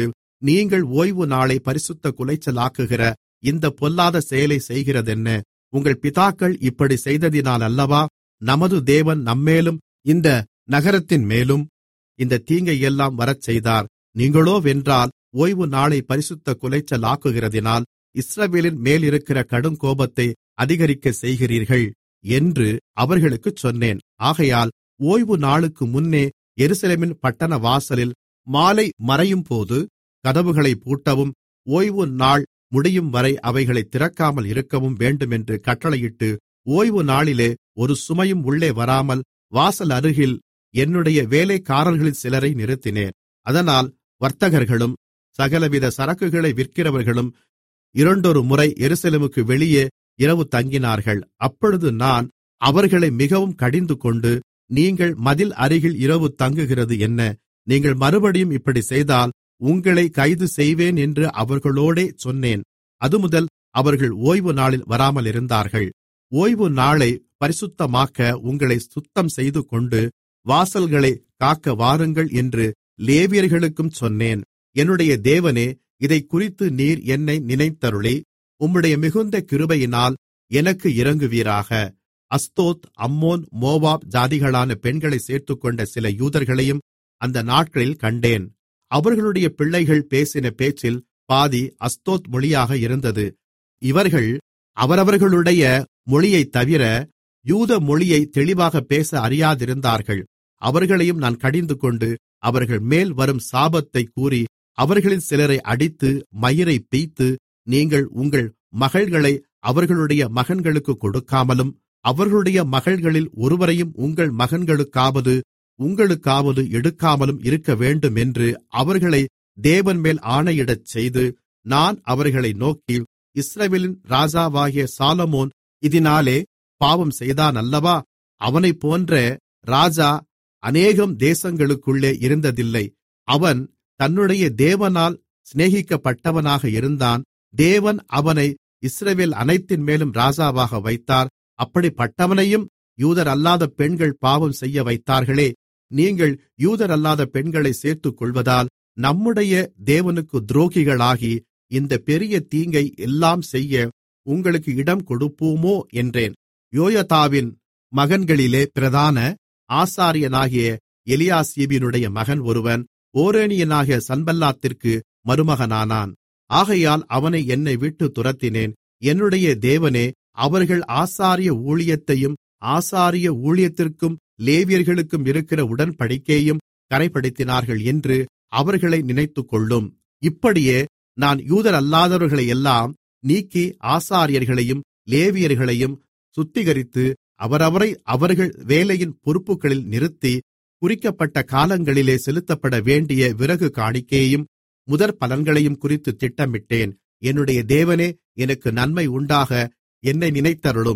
நீங்கள் ஓய்வு நாளை பரிசுத்த குலைச்சலாக்குகிற இந்த பொல்லாத செயலை செய்கிறதென்ன? உங்கள் பிதாக்கள் இப்படி செய்ததினால் அல்லவா நமது தேவன் நம்மேலும் இந்த நகரத்தின் மேலும் இந்த தீங்கையெல்லாம் வரச்செய்தார். நீங்களோவென்றால் ஓய்வு நாளை பரிசுத்த குலைச்சலாக்குகிறதினால் இஸ்ரவேலின் மேலிருக்கிற கடுங்கோபத்தை அதிகரிக்கச் செய்கிறீர்கள் என்று அவர்களுக்குச் சொன்னேன். ஆகையால் ஓய்வு நாளுக்கு முன்னே எருசலேமின் பட்டண வாசலில் மாலை மறையும்போது கதவுகளை பூட்டவும், ஓய்வு நாள் முடியும் வரை அவைகளை திறக்காமல் இருக்கவும் வேண்டுமென்று கட்டளையிட்டு, ஓய்வு நாளிலே ஒரு சுமையும் உள்ளே வராமல் வாசல் அருகில் என்னுடைய வேலைக்காரர்களில் சிலரை நிறுத்தினேன். அதனால் வர்த்தகர்களும் சகலவித சரக்குகளை விற்கிறவர்களும் இரண்டொரு முறை எருசலேமுக்கு வெளியே இரவு தங்கினார்கள். அப்பொழுது நான் அவர்களை மிகவும் கடிந்துகொண்டு, நீங்கள் மதில் அருகில் இரவு தங்குகிறது என்ன? நீங்கள் மறுபடியும் இப்படி செய்தால் உங்களை கைது செய்வேன் என்று அவர்களோடே சொன்னேன். அதுமுதல் அவர்கள் ஓய்வு நாளில் வராமலிருந்தார்கள். ஓய்வு நாளை பரிசுத்தமாக்க உங்களை சுத்தம் செய்துகொண்டு வாசல்களைக் காக்க வாருங்கள் என்று லேவியர்களுக்கும் சொன்னேன். என்னுடைய தேவனே, இதைக்குறித்து நீர் என்னை நினைத்தருளி உம்முடைய மிகுந்த கிருபையினால் எனக்கு இரங்குவீராக. அஸ்தோத், அம்மோன், மோவாப் ஜாதிகளான பெண்களை சேர்த்துக்கொண்ட சில யூதர்களையும் அந்த நாட்களில் கண்டேன். அவர்களுடைய பிள்ளைகள் பேசின பேச்சில் பாதி அஸ்தோத் மொழியாக இருந்தது. இவர்கள் அவரவர்களுடைய மொழியைத் தவிர யூத மொழியை தெளிவாக பேச அறியாதிருந்தார்கள். அவர்களையும் நான் கடிந்துகொண்டு அவர்கள் மேல் வரும் சாபத்தைக் கூறி அவர்களில் சிலரை அடித்து மயிரைப் பிய்த்து, நீங்கள் உங்கள் மகள்களை அவர்களுடைய மகன்களுக்குக் கொடுக்காமலும் அவர்களுடைய மகள்களில் ஒருவரையும் உங்கள் மகன்களுக்காவது உங்களுக்காவது எடுக்காமலும் இருக்கவேண்டும் என்று அவர்களை தேவன்மேல் ஆணையிடச் செய்து, நான் அவர்களை நோக்கி, இஸ்ரவேலின் ராஜாவாகிய சாலொமோன் இதினாலே பாவம் செய்தான் அல்லவா? அவனைப்போன்ற ராஜா அநேகம் தேசங்களுக்குள்ளே இருந்ததில்லை. அவன் தன்னுடைய தேவனால் சிநேகிக்கப்பட்டவனாக இருந்தான். தேவன் அவனை இஸ்ரவேல் அனைத்தின் மேலும் ராஜாவாக வைத்தார். அப்படிப்பட்டவனையும் யூதரல்லாத பெண்கள் பாவம் செய்ய வைத்தார்களே. நீங்கள் யூதரல்லாத பெண்களை சேர்த்துக்கொள்வதால் நம்முடைய தேவனுக்கு துரோகிகளாகி இந்த பெரிய தீங்கை எல்லாம் செய்ய உங்களுக்கு இடம் கொடுப்போமோ என்றேன். யோயதாவின் மகன்களிலே பிரதான ஆசாரியனாகிய எலியாசிபினுடைய மகன் ஒருவன் ஓரோனியனாகிய சன்பல்லாத்திற்கு மருமகனானான். ஆகையால் அவனை என்னை விட்டு துரத்தினேன். என்னுடைய தேவனே, அவர்கள் ஆசாரிய ஊழியத்தையும் ஆசாரிய ஊழியத்திற்கும் லேவியர்களுக்கும் இருக்கிற உடன்படிக்கையையும் கறைப்படுத்தினார்கள் என்று அவர்களை நினைத்துக்கொள்ளும். இப்படியே நான் யூதரல்லாதவர்களையெல்லாம் நீக்கி ஆசாரியர்களையும் லேவியர்களையும் சுத்திகரித்து அவரவரை அவர்கள் வேலையின் பொறுப்புகளில் நிறுத்தி, குறிக்கப்பட்ட காலங்களிலே செலுத்தப்பட வேண்டிய விறகு காணிக்கையையும் முதற் பலன்களையும் குறித்து திட்டமிட்டேன். என்னுடைய தேவனே, எனக்கு நன்மை உண்டாக என்னை நினைத்தருளும்.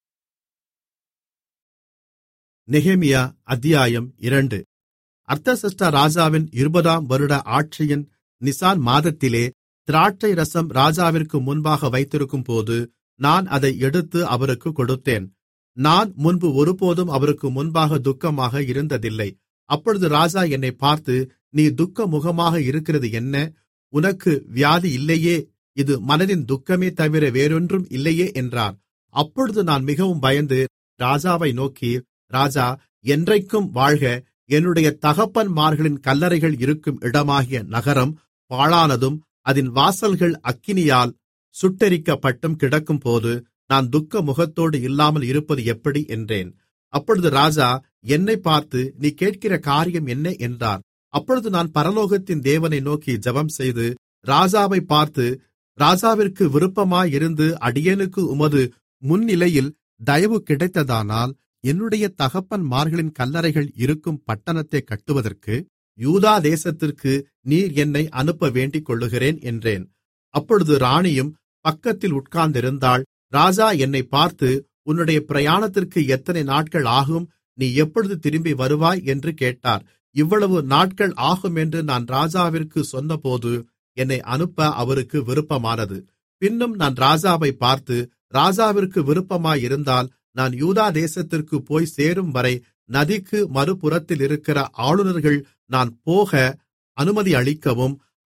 நெகேமியா அத்தியாயம் 2. அர்தசஷ்டா ராஜாவின் 20ஆம் வருட ஆட்சியின் நிசான் மாதத்திலே திராட்சை ரசம் ராஜாவிற்கு முன்பாக வைத்திருக்கும்போது நான் அதை எடுத்து அவருக்கு கொடுத்தேன். நான் முன்பு ஒருபோதும் அவருக்கு முன்பாக துக்கமாக இருந்ததில்லை. அப்பொழுது ராஜா என்னை பார்த்து, நீ துக்கமுகமாக இருக்கிறது என்ன? உனக்கு வியாதி இல்லையே? இது மனதின் துக்கமே தவிர வேறொன்றும் இல்லையே என்றார். அப்பொழுது நான் மிகவும் பயந்து ராஜாவை நோக்கி, ராஜா, என்றைக்கும் வாழ்க. என்னுடைய தகப்பன்மார்களின் கல்லறைகள் இருக்கும் இடமாகிய நகரம் பாழானதும் அதின் வாசல்கள் அக்கினியால் சுட்டெரிக்கப்பட்டும் கிடக்கும்போது நான் துக்க முகத்தோடு இல்லாமல் இருப்பது எப்படி என்றேன். அப்பொழுது ராஜா என்னை பார்த்து, நீ கேட்கிற காரியம் என்ன என்றார். அப்பொழுது நான் பரலோகத்தின் தேவனை நோக்கி ஜெபம்செய்து ராஜாவை பார்த்து, ராஜாவிற்கு விருப்பமாயிருந்து அடியேனுக்கு உமது முன்னிலையில் தயவு கிடைத்ததானால் என்னுடைய தகப்பன்மார்களின் கல்லறைகள் இருக்கும் பட்டணத்தை கட்டுவதற்கு யூதா தேசத்திற்கு நீர் என்னை அனுப்ப வேண்டிக்கொள்ளுகிறேன் என்றேன். அப்பொழுது ராணியும் பக்கத்தில் உட்கார்ந்திருந்தாள். ராஜா என்னை பார்த்து, உன்னுடைய பிரயாணத்திற்கு எத்தனை நாட்கள் ஆகும்? நீ எப்பொழுது திரும்பி வருவாய் என்று கேட்டார். இவ்வளவு நாட்கள் ஆகும் என்று நான் ராஜாவிற்கு சொன்னபோது என்னை அனுப்ப அவருக்கு விருப்பமானது. பின்னும் நான் ராஜாவை பார்த்து, ராஜாவிற்கு விருப்பமாயிருந்தால் நான் யூதா தேசத்திற்கு போய் சேரும் வரை நதிக்கு மறுபுறத்தில் இருக்கிற ஆளுநர்கள் நான் போக அனுமதி அளிக்கவும்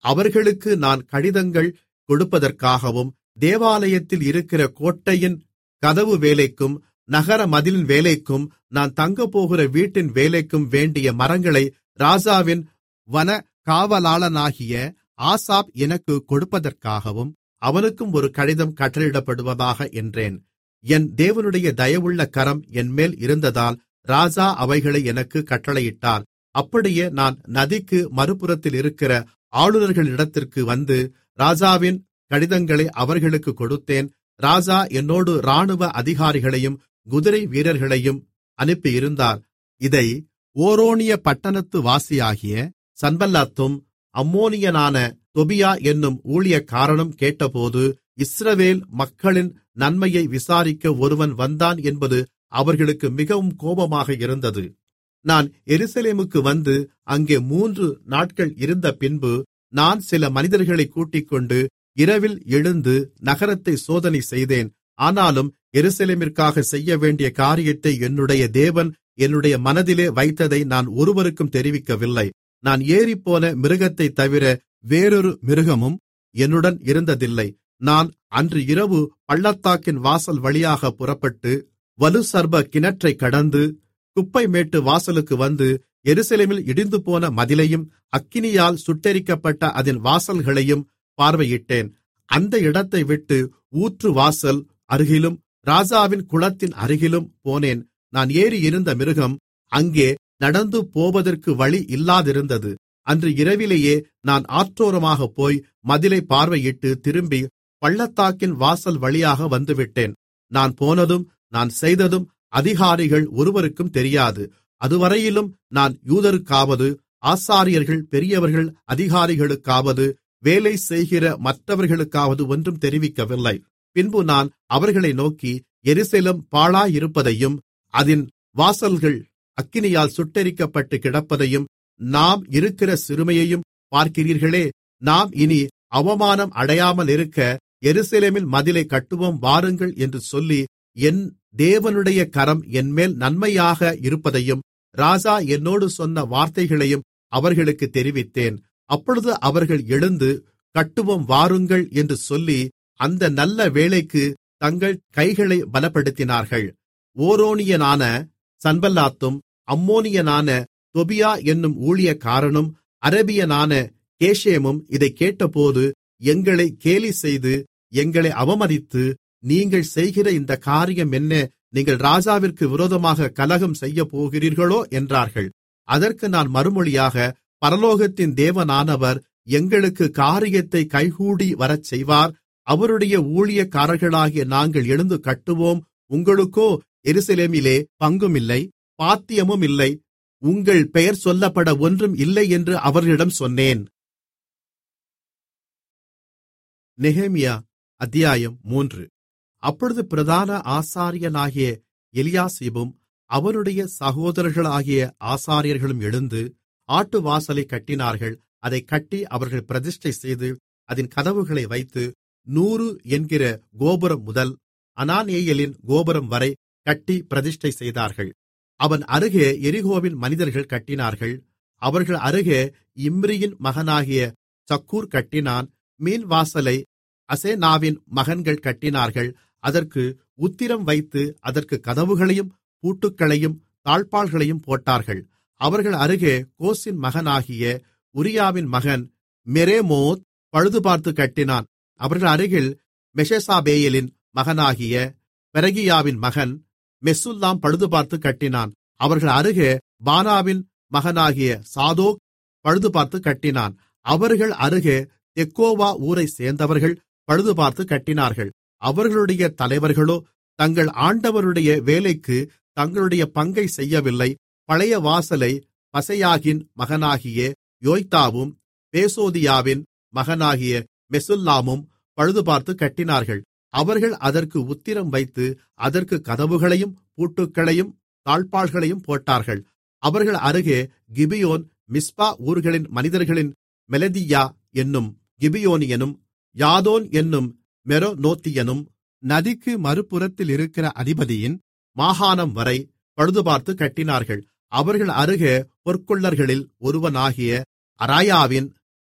அவர்களுக்கு நான் கடிதங்கள் கொடுப்பதற்காகவும் தேவாலயத்தில் இருக்கிற கோட்டையின் கதவு வேலைக்கும் நகர மதிலின் வேலைக்கும் நான் தங்கப்போகிற வீட்டின் வேலைக்கும் வேண்டிய மரங்களை ராஜாவின் வன காவலாளனாகிய ஆசாப் எனக்கு கொடுப்பதற்காகவும் அவனுக்கும் ஒரு கடிதம் கட்டளையிடப்படுவதாக என்றேன். என் தேவனுடைய தயவுள்ள கரம் என்மேல் இருந்ததால் ராஜா அவைகளை எனக்கு கட்டளையிட்டார். அப்படியே நான் நதிக்கு மறுபுறத்தில் இருக்கிற ஆளுநர்களிடத்திற்கு வந்து ராஜாவின் கடிதங்களை அவர்களுக்கு கொடுத்தேன். ராஜா என்னோடு இராணுவ அதிகாரிகளையும் குதிரை வீரர்களையும் அனுப்பியிருந்தார். இதை ஓரோனிய பட்டணத்து வாசியாகிய சன்பல்லாத்தும் அம்மோனியனான தொபியா என்னும் ஊழியக்காரனும் கேட்டபோது, இஸ்ரவேல் மக்களின் நன்மையை விசாரிக்க ஒருவன் வந்தான் என்பது அவர்களுக்கு மிகவும் கோபமாக இருந்தது. நான் எருசலேமுக்கு வந்து அங்கே 3 நாட்கள் இருந்த பின்பு நான் சில மனிதர்களைக் கூட்டிக்கொண்டு இரவில் எழுந்து நகரத்தை சோதனை செய்தேன். ஆனாலும் எருசலேமிற்காக செய்யவேண்டிய காரியத்தை என்னுடைய தேவன் என்னுடைய மனதிலே வைத்ததை நான் ஒருவருக்கும் தெரிவிக்கவில்லை. நான் ஏறிப்போன மிருகத்தைத் தவிர வேறொரு மிருகமும் என்னுடன் இருந்ததில்லை. நான் அன்று இரவு பள்ளத்தாக்கின் வாசல் வழியாக புறப்பட்டு வலுசர்ப கிணற்றைக் கடந்து குப்பைமேட்டு வாசலுக்கு வந்து எருசலேமில் இடிந்துபோன மதிலையும் அக்கினியால் சுட்டெரிக்கப்பட்ட அதன் வாசல்களையும் பார்வையிட்டேன். அந்த இடத்தை விட்டு ஊற்று வாசல் அருகிலும் ராஜாவின் குளத்தின் அருகிலும் போனேன். நான் ஏறியிருந்த மிருகம் அங்கே நடந்து போவதற்கு வழி இல்லாதிருந்தது. அன்று இரவிலேயே நான் ஆற்றோரமாகப் போய் மதிலை பார்வையிட்டு திரும்பி பள்ளத்தாக்கின் வாசல் வழியாக வந்துவிட்டேன். நான் போனதும் நான் செய்ததும் அதிகாரிகள் ஒருவருக்கும் தெரியாது. அதுவரையிலும் நான் யூதருக்காவது ஆசாரியர்கள் பெரியவர்கள் அதிகாரிகளுக்காவது வேலை செய்கிற மற்றவர்களுக்காவது ஒன்றும் தெரிவிக்கவில்லை. பின்பு நான் அவர்களை நோக்கி, எருசலேம் பாழாயிருப்பதையும் அதின் வாசல்கள் அக்கினியால் சுட்டெரிக்கப்பட்டு கிடப்பதையும் நாம் இருக்கிற சிறுமையையும் பார்க்கிறீர்களே. நாம் இனி அவமானம் அடையாமல் இருக்க எருசலேமின் மதிலை கட்டுவோம் வாருங்கள் என்று சொல்லி என் தேவனுடைய கரம் என்மேல் நன்மையாக இருப்பதையும் ராஜா என்னோடு சொன்ன வார்த்தைகளையும் அவர்களுக்கு தெரிவித்தேன். அப்பொழுது அவர்கள் எழுந்து கட்டுவோம் வாருங்கள் என்று சொல்லி அந்த நல்ல வேலைக்கு தங்கள் கைகளை பலப்படுத்தினார்கள். ஓரோனியனான சன்பல்லாத்தும் அம்மோனியனான தொபியா என்னும் ஊழியக்காரனும் அரபியனான கேஷேமும் இதைக் கேட்டபோது எங்களை கேலி செய்து எங்களை அவமதித்து, நீங்கள் செய்கிற இந்த காரியம் என்ன? நீங்கள் ராஜாவிற்கு விரோதமாக கலகம் செய்யப்போகிறீர்களோ என்றார்கள். அதற்கு நான் மறுமொழியாக, பரலோகத்தின் தேவனானவர் எங்களுக்கு காரியத்தை கைகூடி வரச் செய்வார். அவருடைய ஊழியக்காரர்களாகிய நாங்கள் எழுந்து கட்டுவோம். உங்களுக்கோ எருசலேமிலே பங்குமில்லை, பாத்தியமும் இல்லை. உங்கள் பெயர் சொல்லப்பட ஒன்றும் இல்லை என்று அவர்களிடம் சொன்னேன். நெகேமியா அத்தியாயம் 3. அப்பொழுது பிரதான ஆசாரியனாகிய எலியாசிபும் அவனுடைய சகோதரர்களாகிய ஆசாரியர்களும் எழுந்து ஆட்டுவாசலை கட்டினார்கள். அதைக் கட்டி அவர்கள் பிரதிஷ்டை செய்து அதின் கதவுகளை வைத்து 100 என்கிற கோபுரம் முதல் அனானேயலின் கோபுரம் வரை கட்டி பிரதிஷ்டை செய்தார்கள். அவன் அருகே எரிகோவின் மனிதர்கள் கட்டினார்கள். அவர்கள் அருகே இம்ரியின் மகனாகிய சக்கூர் கட்டினான். மீன் வாசலை அசேனாவின் மகன்கள் கட்டினார்கள். அதற்கு உத்திரம் வைத்து அதற்கு கதவுகளையும் பூட்டுக்களையும் தாழ்ப்பாள்களையும் போட்டார்கள். அவர்கள் அருகே கோசின் மகனாகிய உரியாவின் மகன் மெரேமோத் பழுதுபார்த்து கட்டினான். அவர்கள் அருகில் மெஷெசாபேயலின் மகனாகிய பெரகியாவின் மகன் மெசுல்லாம் பழுதுபார்த்து கட்டினான். அவர்கள் அருகே பானாவின் மகனாகிய சாதோக் பழுதுபார்த்து கட்டினான். அவர்கள் அருகே தெக்கோவா ஊரைச் சேர்ந்தவர்கள் பழுதுபார்த்து கட்டினார்கள். அவர்களுடைய தலைவர்களோ தங்கள் ஆண்டவருடைய வேலைக்கு தங்களுடைய பங்கை செய்யவில்லை. பழைய வாசலை பசையாகின் மகனாகிய யோய்தாவும் பேசோதியாவின் மகனாகிய மெசுல்லாமும் பழுதுபார்த்து கட்டினார்கள். அவர்கள் அதற்கு உத்திரம் வைத்து அதற்கு கதவுகளையும் பூட்டுக்களையும் தாழ்ப்பாள்களையும் போட்டார்கள். அவர்கள் அருகே கிபியோன் மிஸ்பா ஊர்களின் மனிதர்களின் மெலதியா என்னும் கிபியோனியனும் யாதோன் என்னும் மெரோனோத்தியனும் நதிக்கு மறுபுறத்தில் இருக்கிற அதிபதியின் மாகாணம் வரை பழுதுபார்த்து கட்டினார்கள். அவர்கள் அருகே பொற்கொல்லர்களில் ஒருவனாகிய அராயாவின்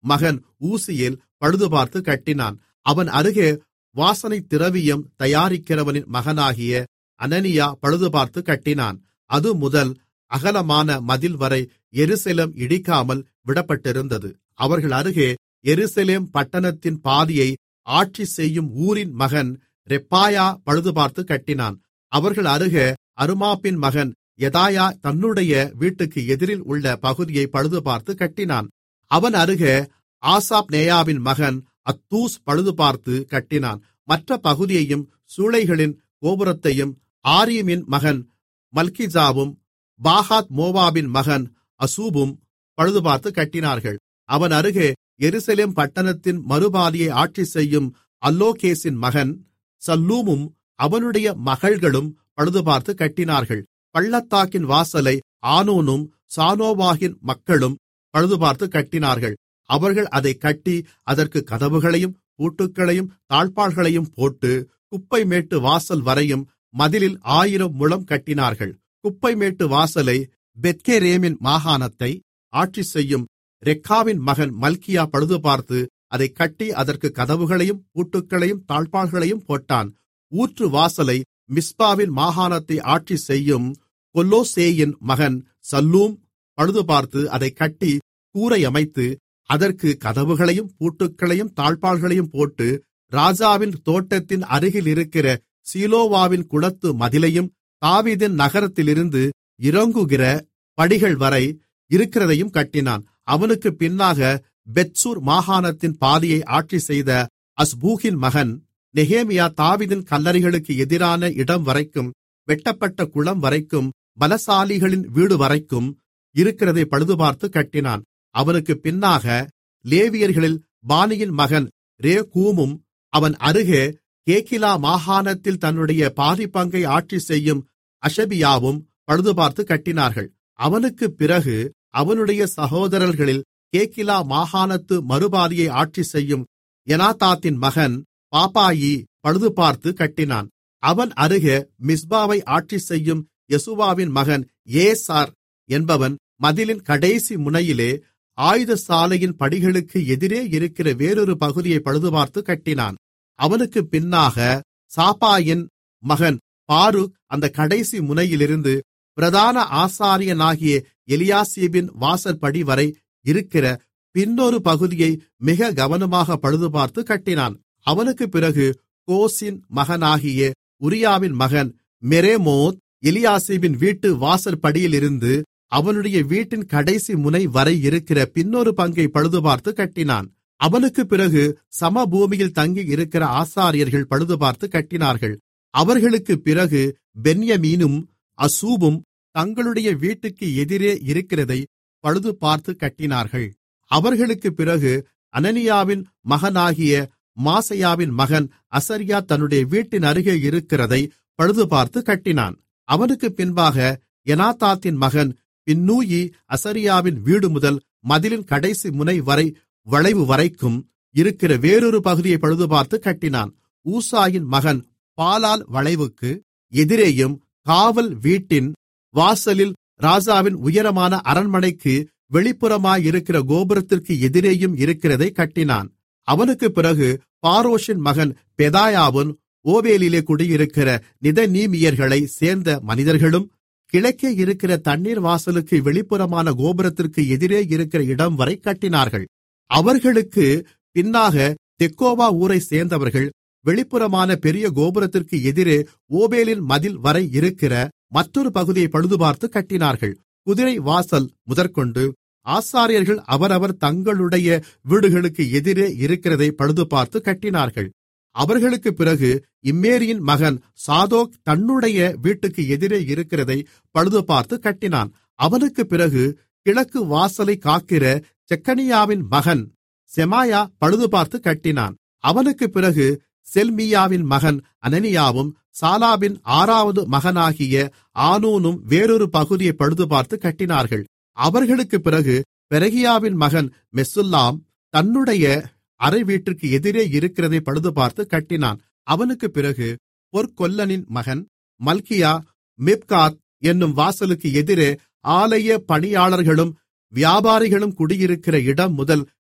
மகன் ஊசியேல் பழுதுபார்த்து கட்டினான். அவன் அருகே வாசனை திரவியம் தயாரிக்கிறவனின் மகனாகிய அனனியா பழுதுபார்த்து கட்டினான். அது முதல் அகலமான மதில் வரை எருசலேம் இடிக்காமல் விடப்பட்டிருந்தது. அவர்கள் அருகே எருசலேம் பட்டணத்தின் பாதியை ஆட்சி செய்யும் ஊரின் மகன் ரெப்பாயா பழுதுபார்த்து கட்டினான். அவர்கள் அருகே அருமாப்பின் மகன் யெதாயா தன்னுடைய வீட்டுக்கு எதிரில் உள்ள பகுதியை பழுதுபார்த்து கட்டினான். அவன் அருகே ஆசாப்நேயாவின் மகன் அத்தூஸ் பழுதுபார்த்து கட்டினான். மற்ற பகுதியையும் சூளைகளின் கோபுரத்தையும் ஆரீமின் மகன் மல்கிஜாவும் பாகாத் மோவாபின் மகன் அசூபும் பழுதுபார்த்து கட்டினார்கள். அவன் அருகே எருசலேம் பட்டணத்தின் மறுபாதியை ஆட்சி செய்யும் அல்லோகேசின் மகன் சல்லூமும் அவனுடைய மகள்களும் பழுதுபார்த்து கட்டினார்கள். பள்ளத்தாக்கின் வாசலை ஆனூனும் சானோவாகின் மக்களும் பழுதுபார்த்து கட்டினார்கள். அவர்கள் அதைக் கட்டி அதற்கு கதவுகளையும் பூட்டுக்களையும் தாழ்ப்பாள்களையும் போட்டு குப்பைமேட்டு வாசல் வரையும் மதிலில் 1000 முழம் கட்டினார்கள். குப்பைமேட்டு வாசலை பெத்கேரேமின் மாகாணத்தை ஆட்சி செய்யும் ரெக்காவின் மகன் மல்கியா பழுதுபார்த்து அதைக் கட்டி அதற்கு கதவுகளையும் பூட்டுக்களையும் தாழ்ப்பாள்களையும் போட்டான். ஊற்று வாசலை மிஸ்பாவின் மாகாணத்தை ஆட்சி செய்யும் கொல்லோசேயின் மகன் சல்லூம் பழுதுபார்த்து அதைக் கட்டி கூரையமைத்து அதற்கு கதவுகளையும் பூட்டுக்களையும் தாழ்ப்பாள்களையும் போட்டு ராஜாவின் தோட்டத்தின் அருகில் இருக்கிற சீலோவாவின் குளத்து மதிலையும் தாவீதின் நகரத்திலிருந்து இறங்குகிற படிகள் வரை இருக்கிறதையும் கட்டினான். அவனுக்கு பின்னாக பெத்சூர் மாகாணத்தின் பாதியை ஆட்சி செய்த அஸ்பூகின் மகன் நெகேமியா தாவீதின் கல்லறைகளுக்கு எதிரான இடம் வரைக்கும் வெட்டப்பட்ட குளம் வரைக்கும் பலசாலிகளின் வீடு வரைக்கும் இருக்கிறதை பழுதுபார்த்து கட்டினான். அவனுக்கு பின்னாக லேவியர்களில் பானியின் மகன் ரேகூமும் அவன் அருகே கேகிலா மாகாணத்தில் தன்னுடைய பாதிப்பங்கை ஆட்சி செய்யும் அஷபியாவும் பழுதுபார்த்து கட்டினார்கள். அவனுக்குப் பிறகு அவனுடைய சகோதரர்களில் கேகிலா மாகாணத்து மறுபாதியை ஆட்சி செய்யும் எனாதாத்தின் மகன் பாப்பாயி பழுதுபார்த்து கட்டினான். அவன் அருகே மிஸ்பாவை ஆட்சி செய்யும் யெசுவாவின் மகன் ஏசார் என்பவன் மதிலின் கடைசி முனையிலே ஆயுதசாலையின் படிகளுக்கு எதிரே இருக்கிற வேறொரு பகுதியை பழுதுபார்த்து கட்டினான். அவனுக்குப் பின்னாக சாபாயின் மகன் பாருக் அந்த கடைசி முனையிலிருந்து பிரதான ஆசாரியனாகிய எலியாசிபின் வாசற்படி வரை இருக்கிற பின்னொரு பகுதியை மிக கவனமாக பழுதுபார்த்து கட்டினான். அவனுக்குப் பிறகு கோசின் மகனாகிய உரியாவின் மகன் மெரேமோத் எலியாசிபின் வீட்டு வாசற்படியிலிருந்து அவனுடைய வீட்டின் கடைசி முனை வரை இருக்கிற பின்னொரு பங்கை பழுதுபார்த்து கட்டினான். அவனுக்குப் பிறகு சமபூமியில் தங்கி இருக்கிற ஆசாரியர்கள் பழுதுபார்த்து கட்டினார்கள். அவர்களுக்குப் பிறகு பென்யமீனும் அசூபும் தங்களுடைய வீட்டுக்கு எதிரே இருக்கிறதை பழுதுபார்த்து கட்டினார்கள். அவர்களுக்குப் பிறகு அனனியாவின் மகனாகிய மாசையாவின் மகன் அசரியா தன்னுடைய வீட்டின் அருகே இருக்கிறதை பழுதுபார்த்து கட்டினான். அவனுக்குப் பின்பாக எனாதாத்தின் மகன் பின்னூயி அசரியாவின் வீடு முதல் மதிலின் கடைசி முனை வரை வளைவு வரைக்கும் இருக்கிற வேறொரு பகுதியை பழுதுபார்த்து கட்டினான். ஊசாயின் மகன் பாலால் வளைவுக்கு எதிரேயும் காவல் வீட்டின் வாசலில் ராஜாவின் உயரமான அரண்மனைக்கு வெளிப்புறமாயிருக்கிற கோபுரத்திற்கு எதிரேயும் இருக்கிறதை கட்டினான். அவனுக்குப் பிறகு பாரோஷின் மகன் பெதாயாவும் ஓவேலிலே குடியிருக்கிற நிதனீமியர்களைச் சேர்ந்த மனிதர்களும் கிழக்கே இருக்கிற தண்ணீர் வாசலுக்கு வெளிப்புறமான கோபுரத்திற்கு எதிரே இருக்கிற இடம் வரை கட்டினார்கள். அவர்களுக்கு பின்னாக தெக்கோவா ஊரைச் சேர்ந்தவர்கள் வெளிப்புறமான பெரிய கோபுரத்திற்கு எதிரே ஓபேலின் மதில் வரை இருக்கிற மற்றொரு பகுதியை பழுதுபார்த்து கட்டினார்கள். குதிரை வாசல் முதற்கொண்டு ஆசாரியர்கள் அவரவர் தங்களுடைய வீடுகளுக்கு எதிரே இருக்கிறதை பழுதுபார்த்து கட்டினார்கள். அவர்களுக்குப் பிறகு இம்மேரியின் மகன் சாதோக் தன்னுடைய வீட்டுக்கு எதிரே இருக்கிறதை பழுதுபார்த்து கட்டினான். அவனுக்குப் பிறகு கிழக்கு வாசலை காக்கிற செக்கனியாவின் மகன் செமாயா பழுதுபார்த்து கட்டினான். அவனுக்குப் பிறகு செல்மியாவின் மகன் அனனியாவும் சாலாபின் 6வது மகனாகிய ஆனூனும் வேறொரு பகுதியை பழுதுபார்த்து கட்டினார்கள். அவர்களுக்குப் பிறகு பெரகியாவின் மகன் மெசுல்லாம் தன்னுடைய அறை வீட்டிற்கு எதிரே இருக்கிறதை பழுதுபார்த்து கட்டினான். அவனுக்குப் பிறகு பொற்கொல்லனின் மகன் மல்கியா மிப்காத் என்னும் வாசலுக்கு எதிரே ஆலய பணியாளர்களும் வியாபாரிகளும் குடியிருக்கிற இடம் முதல்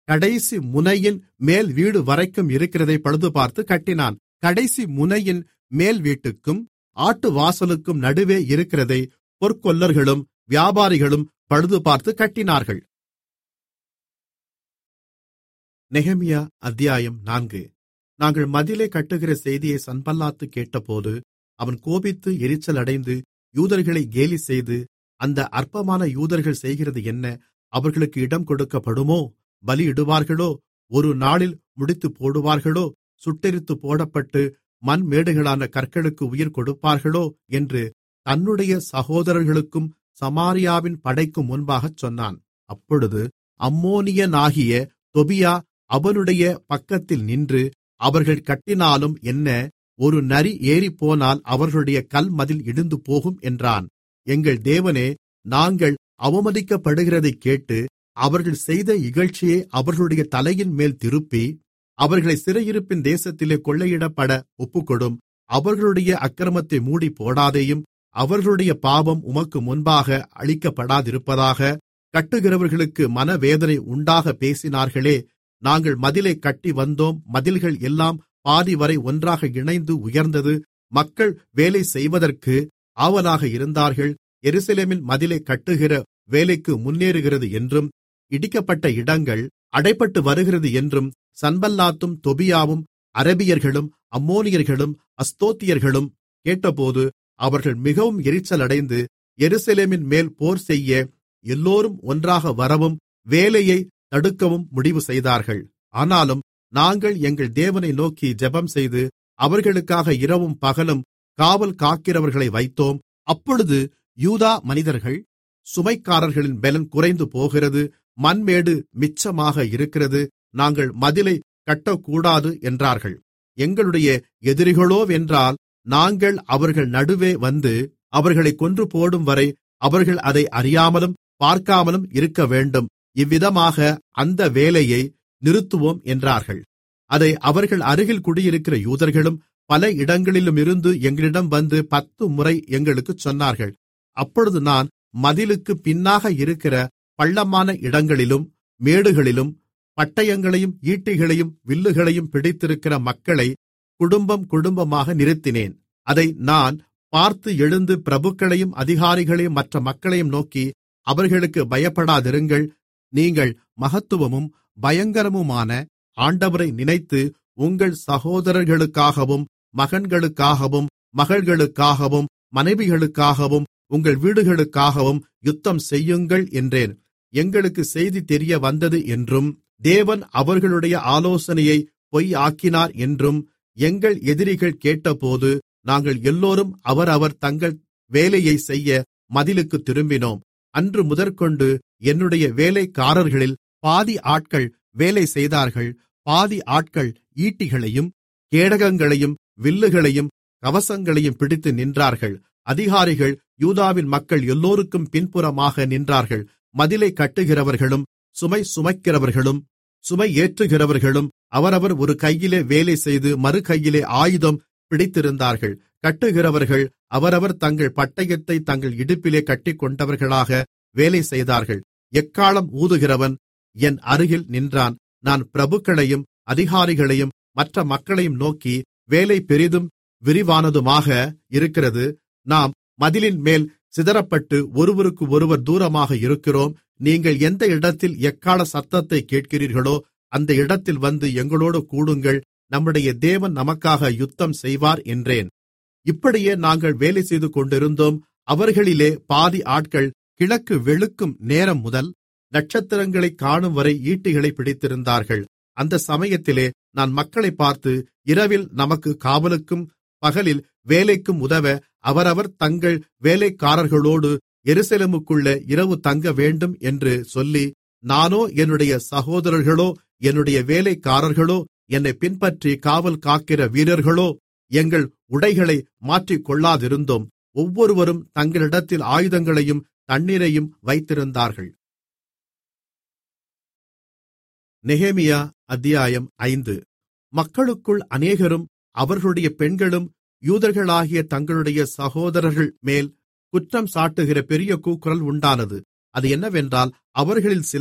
கடைசி முனையின் மேல் வீடு வரைக்கும் இருக்கிறதை பழுதுபார்த்து கட்டினான். கடைசி முனையின் மேல் வீட்டுக்கும் ஆட்டுவாசலுக்கும் நடுவே இருக்கிறதை பொற்கொல்லர்களும் வியாபாரிகளும் பழுதுபார்த்து கட்டினார்கள். நெகேமியா அத்தியாயம் 4. நாங்கள் மதிலை கட்டுகிற செய்தியை சன்பல்லாத்து கேட்டபோது அவன் கோபித்து எரிச்சலடைந்து யூதர்களை கேலி செய்து, அந்த அற்பமான யூதர்கள் செய்கிறது என்ன? அவர்களுக்கு இடம் கொடுக்கப்படுமோ? பலியிடுவார்களோ? ஒரு நாளில் முடித்து போடுவார்களோ? சுட்டெரித்து போடப்பட்டு மண்மேடுகளான கற்களுக்கு உயிர் கொடுப்பார்களோ என்று தன்னுடைய சகோதரர்களுக்கும் சமாரியாவின் படைக்கும் முன்பாகச் சொன்னான். அப்பொழுது அம்மோனியனாகிய தொபியா அவனுடைய பக்கத்தில் நின்று, அவர்கள் கட்டினாலும் என்ன, ஒரு நரி ஏறிப்போனால் அவர்களுடைய கல்மதில் இடிந்து போகும் என்றான். எங்கள் தேவனே, நாங்கள் அவமதிக்கப்படுகிறதைக் கேட்டு அவர்கள் செய்த இகழ்ச்சியை அவர்களுடைய தலையின் மேல் திருப்பி, அவர்களை சிறையிருப்பின் தேசத்திலே கொள்ளையிடப்பட ஒப்புக்கொடும். அவர்களுடைய அக்கிரமத்தை மூடி போடாதேயும். அவர்களுடைய பாவம் உமக்கு முன்பாக அழிக்கப்படாதிருப்பதாக. கட்டுகிறவர்களுக்கு மனவேதனை உண்டாக பேசினார்களே. நாங்கள் மதிலை கட்டி வந்தோம். மதில்கள் எல்லாம் பாதிவரை ஒன்றாக இணைந்து உயர்ந்தது. மக்கள் வேலை செய்வதற்கு ஆவலாக இருந்தார்கள். எருசலேமின் மதிலை கட்டுகிற வேலைக்கு முன்னேறுகிறது என்றும், இடிக்கப்பட்ட இடங்கள் அடைபட்டு வருகிறது என்றும் சன்பல்லாத்தும் தொபியாவும் அரபியர்களும் அம்மோனியர்களும் அஸ்தோத்தியர்களும் கேட்டபோது அவர்கள் மிகவும் எரிச்சலடைந்து, எருசலேமின் மேல் போர் செய்ய எல்லோரும் ஒன்றாக வரவும் வேலையை தடுக்கவும் முடிவு செய்தார்கள். ஆனாலும் நாங்கள் எங்கள் தேவனை நோக்கி ஜெபம்செய்து அவர்களுக்காக இரவும் பகலும் காவல் காக்கிறவர்களை வைத்தோம். அப்பொழுது யூதா மனிதர்கள், சுமைக்காரர்களின் பெலன் குறைந்து போகிறது, மண்மேடு மிச்சமாக இருக்கிறது, நாங்கள் மதிலை கட்டக்கூடாது என்றார்கள். எங்களுடைய எதிரிகளோவென்றால் நாங்கள் அவர்கள் நடுவே வந்து அவர்களை கொன்று போடும் வரை அவர்கள் அதை அறியாமலும் பார்க்காமலும் இருக்க வேண்டும். இவ்விதமாக அந்த வேலையை நிறுத்துவோம் என்றார்கள். அதை அவர்கள் அருகில் குடியிருக்கிற யூதர்களும் பல இடங்களிலுமிருந்து எங்களிடம் வந்து 10 முறை எங்களுக்குச் சொன்னார்கள். அப்பொழுது நான் மதிலுக்கு பின்னாக இருக்கிற பள்ளமான இடங்களிலும் மேடுகளிலும் பட்டயங்களையும் ஈட்டிகளையும் வில்லுகளையும் பிடித்திருக்கிற மக்களை குடும்பம் குடும்பமாக நிறுத்தினேன். அதை நான் பார்த்து எழுந்து பிரபுக்களையும் அதிகாரிகளையும் மற்ற மக்களையும் நோக்கி, அவர்களுக்கு பயப்படாதிருங்கள். நீங்கள் மகத்துவமும் பயங்கரமுமான ஆண்டவரை நினைத்து உங்கள் சகோதரர்களுக்காகவும் மகன்களுக்காகவும் மகள்களுக்காகவும் மனைவிகளுக்காகவும் உங்கள் வீடுகளுக்காகவும் யுத்தம் செய்யுங்கள் என்றேன். எங்களுக்கு செய்தி தெரிய வந்தது என்றும், தேவன் அவர்களுடைய ஆலோசனையை பொய்யாக்கினார் என்றும் எங்கள் எதிரிகள் கேட்டபோது, நாங்கள் எல்லோரும் அவரவர் தங்கள் வேலையை செய்ய மதிலுக்கு திரும்பினோம். அன்று முதற்கொண்டு என்னுடைய வேலைக்காரர்களில் பாதி ஆட்கள் வேலை செய்தார்கள், பாதி ஆட்கள் ஈட்டிகளையும் கேடகங்களையும் வில்லுகளையும் கவசங்களையும் பிடித்து நின்றார்கள். அதிகாரிகள் யூதாவின் மக்கள் எல்லோருக்கும் பின்புறமாக நின்றார்கள். மதிலை கட்டுகிறவர்களும் சுமை சுமக்கிறவர்களும் சுமை ஏற்றுகிறவர்களும் அவரவர் ஒரு கையிலே வேலை செய்து மறு கையிலே ஆயுதம் பிடித்திருந்தார்கள். கட்டுகிறவர்கள் அவரவர் தங்கள் பட்டயத்தை தங்கள் இடுப்பிலே கட்டிக்கொண்டவர்களாக வேலை செய்தார்கள். எக்காளம் ஊதுகிறவன் என் அருகில் நின்றான். நான் பிரபுக்களையும் அதிகாரிகளையும் மற்ற மக்களையும் நோக்கி, வேலை பெரிதும் விரிவானதுமாக இருக்கிறது. நாம் மதிலின் மேல் சிதறப்பட்டு ஒருவருக்கு ஒருவர் தூரமாக இருக்கிறோம். நீங்கள் எந்த இடத்தில் எக்காள சத்தத்தை கேட்கிறீர்களோ அந்த இடத்தில் வந்து எங்களோடு கூடுங்கள். நம்முடைய தேவன் நமக்காக யுத்தம் செய்வார் என்றேன். இப்படியே நாங்கள் வேலை செய்து கொண்டிருந்தோம். அவர்களிலே பாதி ஆட்கள் கிழக்கு வெளுக்கும் நேரம் முதல் நட்சத்திரங்களைக் காணும் வரை ஈட்டிகளை பிடித்திருந்தார்கள். அந்த சமயத்திலே நான் மக்களை பார்த்து, இரவில் நமக்கு காவலுக்கும் பகலில் வேலைக்கும் உதவ அவரவர் தங்கள் வேலைக்காரர்களோடு எருசலேமுக்குள்ளே இரவு தங்க வேண்டும் என்று சொல்லி, நானோ என்னுடைய சகோதரர்களோ என்னுடைய வேலைக்காரர்களோ என்னை பின்பற்றி காவல் காக்கிற வீரர்களோ எங்கள் உடைகளை மாற்றிக்கொள்ளாதிருந்தோம். ஒவ்வொருவரும் தங்களிடத்தில் ஆயுதங்களையும் தண்ணீரையும் வைத்திருந்தார்கள். நெகேமியா அத்தியாயம் 5. மக்களுக்குள் அநேகரும் அவர்களுடைய பெண்களும் யூதர்களாகிய தங்களுடைய சகோதரர்கள் மேல் குற்றம் சாட்டுகிற பெரிய கூக்குரல் உண்டானது. அது என்னவென்றால், அவர்களில் சிலர்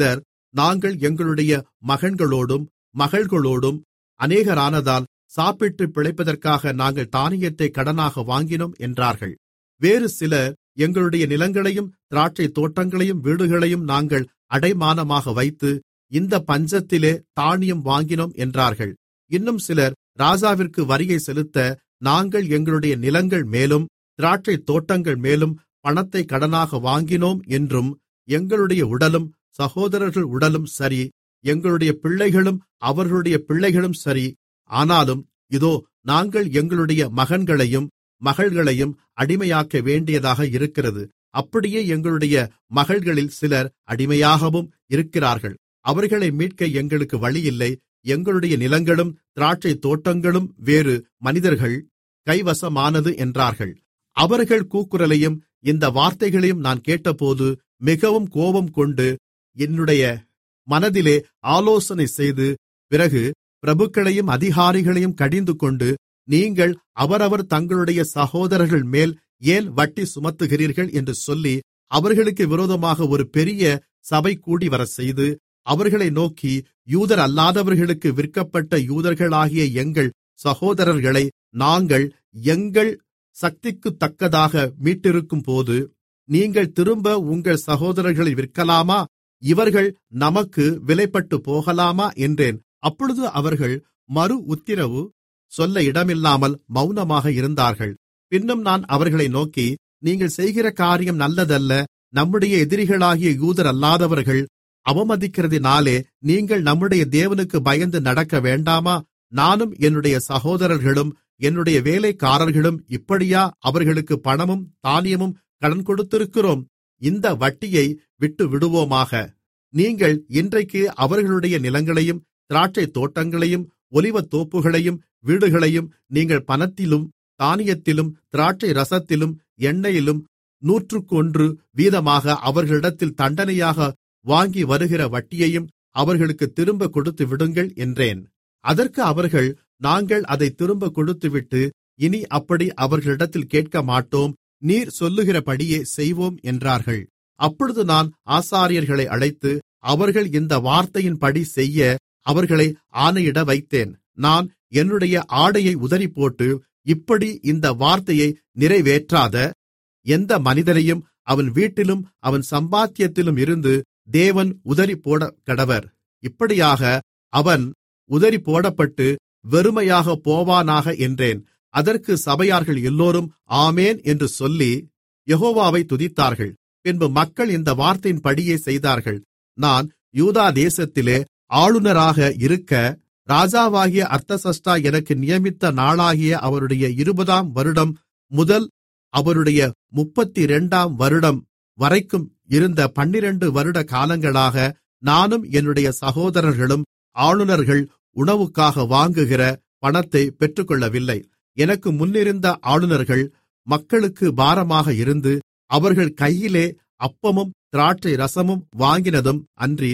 நாங்கள் எங்களுடைய மகன்களோடும் மகள்களோடும் அநேகரானதால் சாப்பிட்டு பிழைப்பதற்காக நாங்கள் தானியத்தை கடனாக வாங்கினோம் என்றார்கள். வேறு சிலர், எங்களுடைய நிலங்களையும் திராட்சை தோட்டங்களையும் வீடுகளையும் நாங்கள் அடைமானமாக வைத்து இந்த பஞ்சத்திலே தானியம் வாங்கினோம் என்றார்கள். இன்னும் சிலர், ராஜாவிற்கு வரியை செலுத்த நாங்கள் எங்களுடைய நிலங்கள் மேலும் திராட்சை தோட்டங்கள் மேலும் பணத்தை கடனாக வாங்கினோம் என்றும், எங்களுடைய உடலும் சகோதரர்கள் உடலும் சரி, எங்களுடைய பிள்ளைகளும் அவர்களுடைய பிள்ளைகளும் சரி, ஆனாலும் இதோ நாங்கள் எங்களுடைய மகன்களையும் மகள்களையும் அடிமையாக்க வேண்டியதாக இருக்கிறது. அப்படியே எங்களுடைய மகள்களில் சிலர் அடிமையாகவும் இருக்கிறார்கள். அவர்களை மீட்க எங்களுக்கு வழியில்லை. எங்களுடைய நிலங்களும் திராட்சை தோட்டங்களும் வேறு மனிதர்கள் கைவசமானது என்றார்கள். அவர்கள் கூக்குரலையும் இந்த வார்த்தைகளையும் நான் கேட்டபோது மிகவும் கோபம் கொண்டு என்னுடைய மனதிலே ஆலோசனை செய்து, பிறகு பிரபுக்களையும் அதிகாரிகளையும் கடிந்துகொண்டு, நீங்கள் அவரவர் தங்களுடைய சகோதரர்கள் மேல் ஏன் வட்டி சுமத்துகிறீர்கள் என்று சொல்லி, அவர்களுக்கு விரோதமாக ஒரு பெரிய சபை கூடிவரச்செய்து, அவர்களை நோக்கி, யூதர் அல்லாதவர்களுக்கு விற்கப்பட்ட யூதர்களாகிய எங்கள் சகோதரர்களை நாங்கள் எங்கள் சக்திக்குத்தக்கதாக மீட்டிருக்கும்போது, நீங்கள் திரும்ப உங்கள் சகோதரர்களை விற்கலாமா? இவர்கள் நமக்கு விலைப்பட்டு போகலாமா என்றேன். அப்பொழுது அவர்கள் மறு உத்திரவு சொல்ல இடமில்லாமல் மௌனமாக இருந்தார்கள். பின்னும் நான் அவர்களை நோக்கி, நீங்கள் செய்கிற காரியம் நல்லதல்ல. நம்முடைய எதிரிகளாகிய யூதர் அல்லாதவர்கள் அவமதிக்கிறதினாலே நீங்கள் நம்முடைய தேவனுக்கு பயந்து நடக்க வேண்டாமா? நானும் என்னுடைய சகோதரர்களும் என்னுடைய வேலைக்காரர்களும் இப்படியா அவர்களுக்கு பணமும் தானியமும் கடன் கொடுத்திருக்கிறோம்? இந்த வட்டியை விட்டு விடுவோமாக. நீங்கள் இன்றைக்கு அவர்களுடைய நிலங்களையும் திராட்சை தோட்டங்களையும் ஒலிவத்தோப்புகளையும் வீடுகளையும் நீங்கள் பணத்திலும் தானியத்திலும் திராட்சை ரசத்திலும் எண்ணெயிலும் 100 வீதமாக அவர்களிடத்தில் தண்டனையாக வாங்கி வருகிற வட்டியையும் அவர்களுக்கு திரும்ப கொடுத்து விடுங்கள் என்றேன். அதற்கு அவர்கள், நாங்கள் அதை திரும்ப கொடுத்துவிட்டு இனி அப்படி அவர்களிடத்தில் கேட்கமாட்டோம், நீர் சொல்லுகிறபடியே செய்வோம் என்றார்கள். அப்பொழுது நான் ஆசாரியர்களை அழைத்து அவர்கள் இந்த வார்த்தையின்படி செய்ய அவர்களை ஆணையிட வைத்தேன். நான் என்னுடைய ஆடையை உதறிப்போட்டு, இப்படி இந்த வார்த்தையை நிறைவேற்றாத எந்த மனிதனையும் அவன் வீட்டிலும் அவன் சம்பாத்தியத்திலும் இருந்து தேவன் உதறிப்போடக்கடவர். இப்படியாக அவன் உதறிப்போடப்பட்டு வெறுமையாக போவானாக என்றேன். அதற்கு சபையார்கள் எல்லோரும் ஆமேன் என்று சொல்லி யெகோவாவை துதித்தார்கள். பின்பு மக்கள் இந்த வார்த்தையின்படியே செய்தார்கள். நான் யூதா தேசத்திலே ஆளுநராக இருக்க ராஜாவாகிய அர்தசஷ்டா எனக்கு நியமித்த நாளாகிய அவருடைய 20ஆம் வருடம் முதல் அவருடைய 32ஆம் வருடம் வரைக்கும் இருந்த 12 வருட காலங்களாக நானும் என்னுடைய சகோதரர்களும் ஆளுநர்கள் உணவுக்காக வாங்குகிற பணத்தை பெற்றுக்கொள்ளவில்லை. எனக்கு முன்னிருந்த ஆளுநர்கள் மக்களுக்கு பாரமாக இருந்து அவர்கள் கையிலே அப்பமும் திராட்சை ரசமும் வாங்கினதும் அன்றி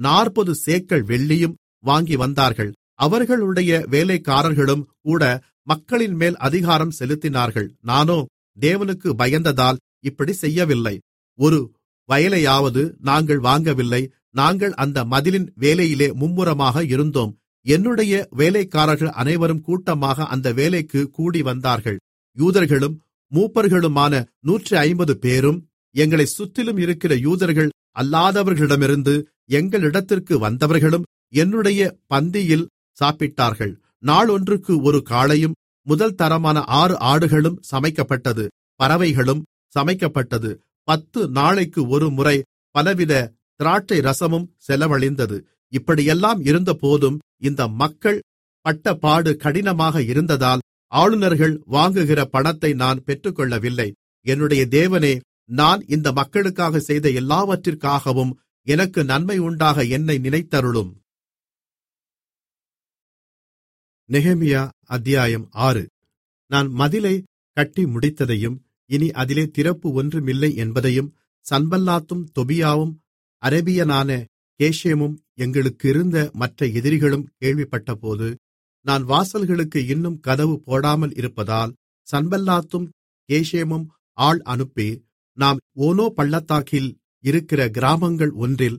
40 சேக்கல் வெள்ளியும் வாங்கி வந்தார்கள். அவர்களுடைய வேலைக்காரர்களும் கூட மக்களின் மேல் அதிகாரம் செலுத்தினார்கள். நானோ தேவனுக்கு பயந்ததால் இப்படி செய்யவில்லை. ஒரு வயலையாவது நாங்கள் வாங்கவில்லை. நாங்கள் அந்த மதிலின் வேலையிலே மும்முரமாக இருந்தோம். என்னுடைய வேலைக்காரர்கள் அனைவரும் கூட்டமாக அந்த வேலைக்கு கூடி வந்தார்கள். யூதர்களும் மூப்பர்களுமான 150 பேரும் எங்களை சுற்றிலும் இருக்கிற யூதர்கள் அல்லாதவர்களிடமிருந்து எங்களிடத்திற்கு வந்தவர்களும் என்னுடைய பந்தியில் சாப்பிட்டார்கள். நாளொன்றுக்கு ஒரு காளையும் முதல் தரமான 6 ஆடுகளும் சமைக்கப்பட்டது. பறவைகளும் சமைக்கப்பட்டது. 10 நாளைக்கு ஒரு முறை பலவித திராட்சை ரசமும் செலவழிந்தது. இப்படியெல்லாம் இருந்தபோதும் இந்த மக்கள் பட்டபாடு கடினமாக இருந்ததால் ஆளுநர்கள் வாங்குகிற பணத்தை நான் பெற்றுக்கொள்ளவில்லை. என்னுடைய தேவனே, நான் இந்த மக்களுக்காக செய்த எல்லாவற்றிற்காகவும் எனக்கு நன்மை உண்டாக என்னை நினைத்தருளும். நெகேமியா அத்தியாயம் 6. நான் மதிலை கட்டி முடித்ததையும் இனி அதிலே திறப்பு ஒன்றுமில்லை என்பதையும் சன்பல்லாத்தும் தொபியாவும் அரபியனான கேஷேமும் எங்களுக்கிருந்த மற்ற எதிரிகளும் கேள்விப்பட்டபோது, நான் வாசல்களுக்கு இன்னும் கதவு போடாமல் இருப்பதால் சன்பல்லாத்தும் கேஷேமும் ஆள் அனுப்பி, நாம் ஓனோ பள்ளத்தாக்கில் இருக்கிற கிராமங்கள் ஒன்றில்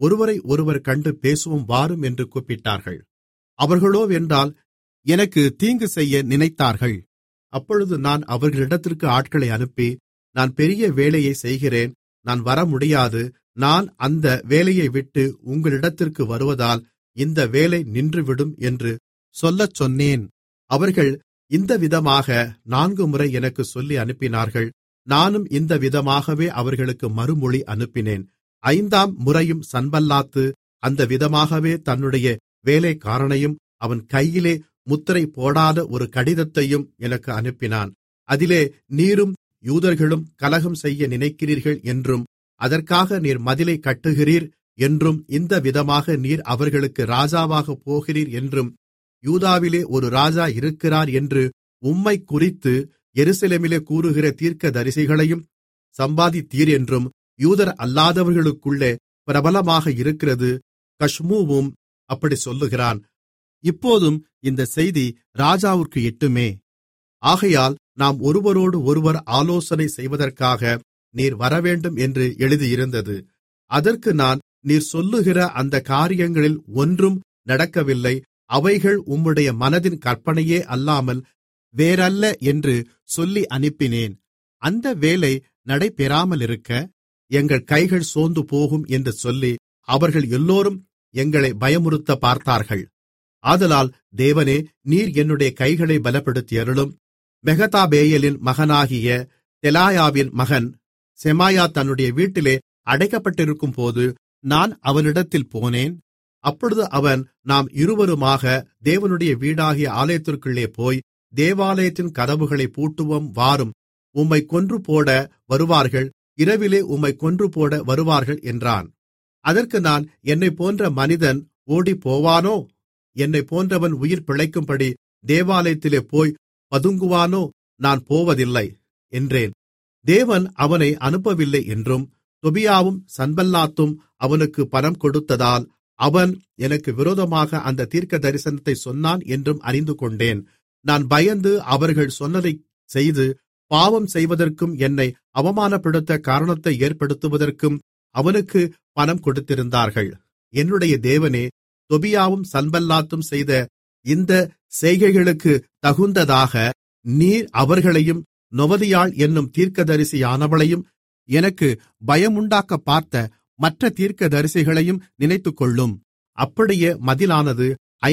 ஒருவரை ஒருவர் கண்டு பேசுவோம் வாரும் என்று கூப்பிட்டார்கள். அவர்களோவென்றால் எனக்கு தீங்கு செய்ய நினைத்தார்கள். அப்பொழுது நான் அவர்களிடத்திற்கு ஆட்களை அனுப்பி, நான் பெரிய வேலையை செய்கிறேன், நான் வர முடியாது, நான் அந்த வேலையை விட்டு உங்களிடத்திற்கு வருவதால் இந்த வேலை நின்றுவிடும் என்று சொல்லச் சொன்னேன். அவர்கள் இந்த விதமாக 4 முறை எனக்கு சொல்லி அனுப்பினார்கள். நானும் இந்த விதமாகவே அவர்களுக்கு மறுமொழி அனுப்பினேன். 5ஆம் முறையும் சன்பல்லாத்து அந்த விதமாகவே தன்னுடைய வேலைக்காரனையும் அவன் கையிலே முத்திரை போடாத ஒரு கடிதத்தையும் எனக்கு அனுப்பினான். அதிலே, நீரும் யூதர்களும் கலகம் செய்ய நினைக்கிறீர்கள் என்றும், அதற்காக நீர் மதிலை கட்டுகிறீர் என்றும், இந்த விதமாக நீர் அவர்களுக்கு ராஜாவாகப் போகிறீர் என்றும், யூதாவிலே ஒரு ராஜா இருக்கிறார் என்று உம்மைக் குறித்து எருசலேமிலே கூறுகிற தீர்க்கதரிசிகளையும் சம்பாதித்தீர் என்றும், யூதர் அல்லாதவர்களுக்குள்ளே பிரபலமாக இருக்கிறது கஷ்மூவும் அப்படி சொல்லுகிறான். இப்போதும் இந்த செய்தி ராஜாவுக்கு எட்டுமே. ஆகையால் நாம் ஒருவரோடு ஒருவர் ஆலோசனை செய்வதற்காக நீர் வரவேண்டும் என்று எழுதியிருந்தது. அதற்கு நான், நீர் சொல்லுகிற அந்த காரியங்களில் ஒன்றும் நடக்கவில்லை, அவைகள் உம்முடைய மனதின் கற்பனையே அல்லாமல் வேறல்ல என்று சொல்லி அனுப்பினேன். அந்த வேலை நடைபெறாமலிருக்க எங்கள் கைகள் சோர்ந்து போகும் என்று சொல்லி அவர்கள் எல்லோரும் எங்களை பயமுறுத்த பார்த்தார்கள். ஆதலால் தேவனே, நீர் என்னுடைய கைகளை பலப்படுத்தியருளும். மெகதாபேயலின் மகனாகிய தெலாயாவின் மகன் செமாயா தன்னுடைய வீட்டிலே அடைக்கப்பட்டிருக்கும்போது நான் அவனிடத்தில் போனேன். அப்பொழுது அவன், நாம் இருவருமாக தேவனுடைய வீடாகிய ஆலயத்திற்குள்ளே போய் தேவாலயத்தின் கதவுகளை பூட்டுவோம் வாரும், உம்மை கொன்றுபோட வருவார்கள், இரவிலே உம்மை கொன்றுபோட வருவார்கள் என்றான். அதற்கு நான், என்னைப் போன்ற மனிதன் ஓடிப்போவானோ? என்னைப் போன்றவன் உயிர் பிழைக்கும்படி தேவாலயத்திலே போய் பதுங்குவானோ? நான் போவதில்லை என்றேன். தேவன் அவனை அனுப்பவில்லை என்றும், தொபியாவும் சன்பல்லாத்தும் அவனுக்கு பணம் கொடுத்ததால் அவன் எனக்கு விரோதமாக அந்த தீர்க்கதரிசனத்தை சொன்னான் என்றும் அறிந்துகொண்டேன். நான் பயந்து அவர்கள் சொன்னதைச் செய்து பாவம் செய்வதற்கும் என்னை அவமானப்படுத்த காரணத்தை ஏற்படுத்துவதற்கும் அவனுக்கு பணம் கொடுத்திருந்தார்கள். என்னுடைய தேவனே, தொபியாவும் சன்பல்லாத்தும் செய்த இந்த செய்கைகளுக்கு தகுந்ததாக நீர் அவர்களையும் நொவதியாள் என்னும் தீர்க்கதரிசியானவளையும் எனக்கு பயமுண்டாக்க பார்த்த மற்ற தீர்க்கதரிசிகளையும் நினைத்துக்கொள்ளும். அப்படியே மதிலானது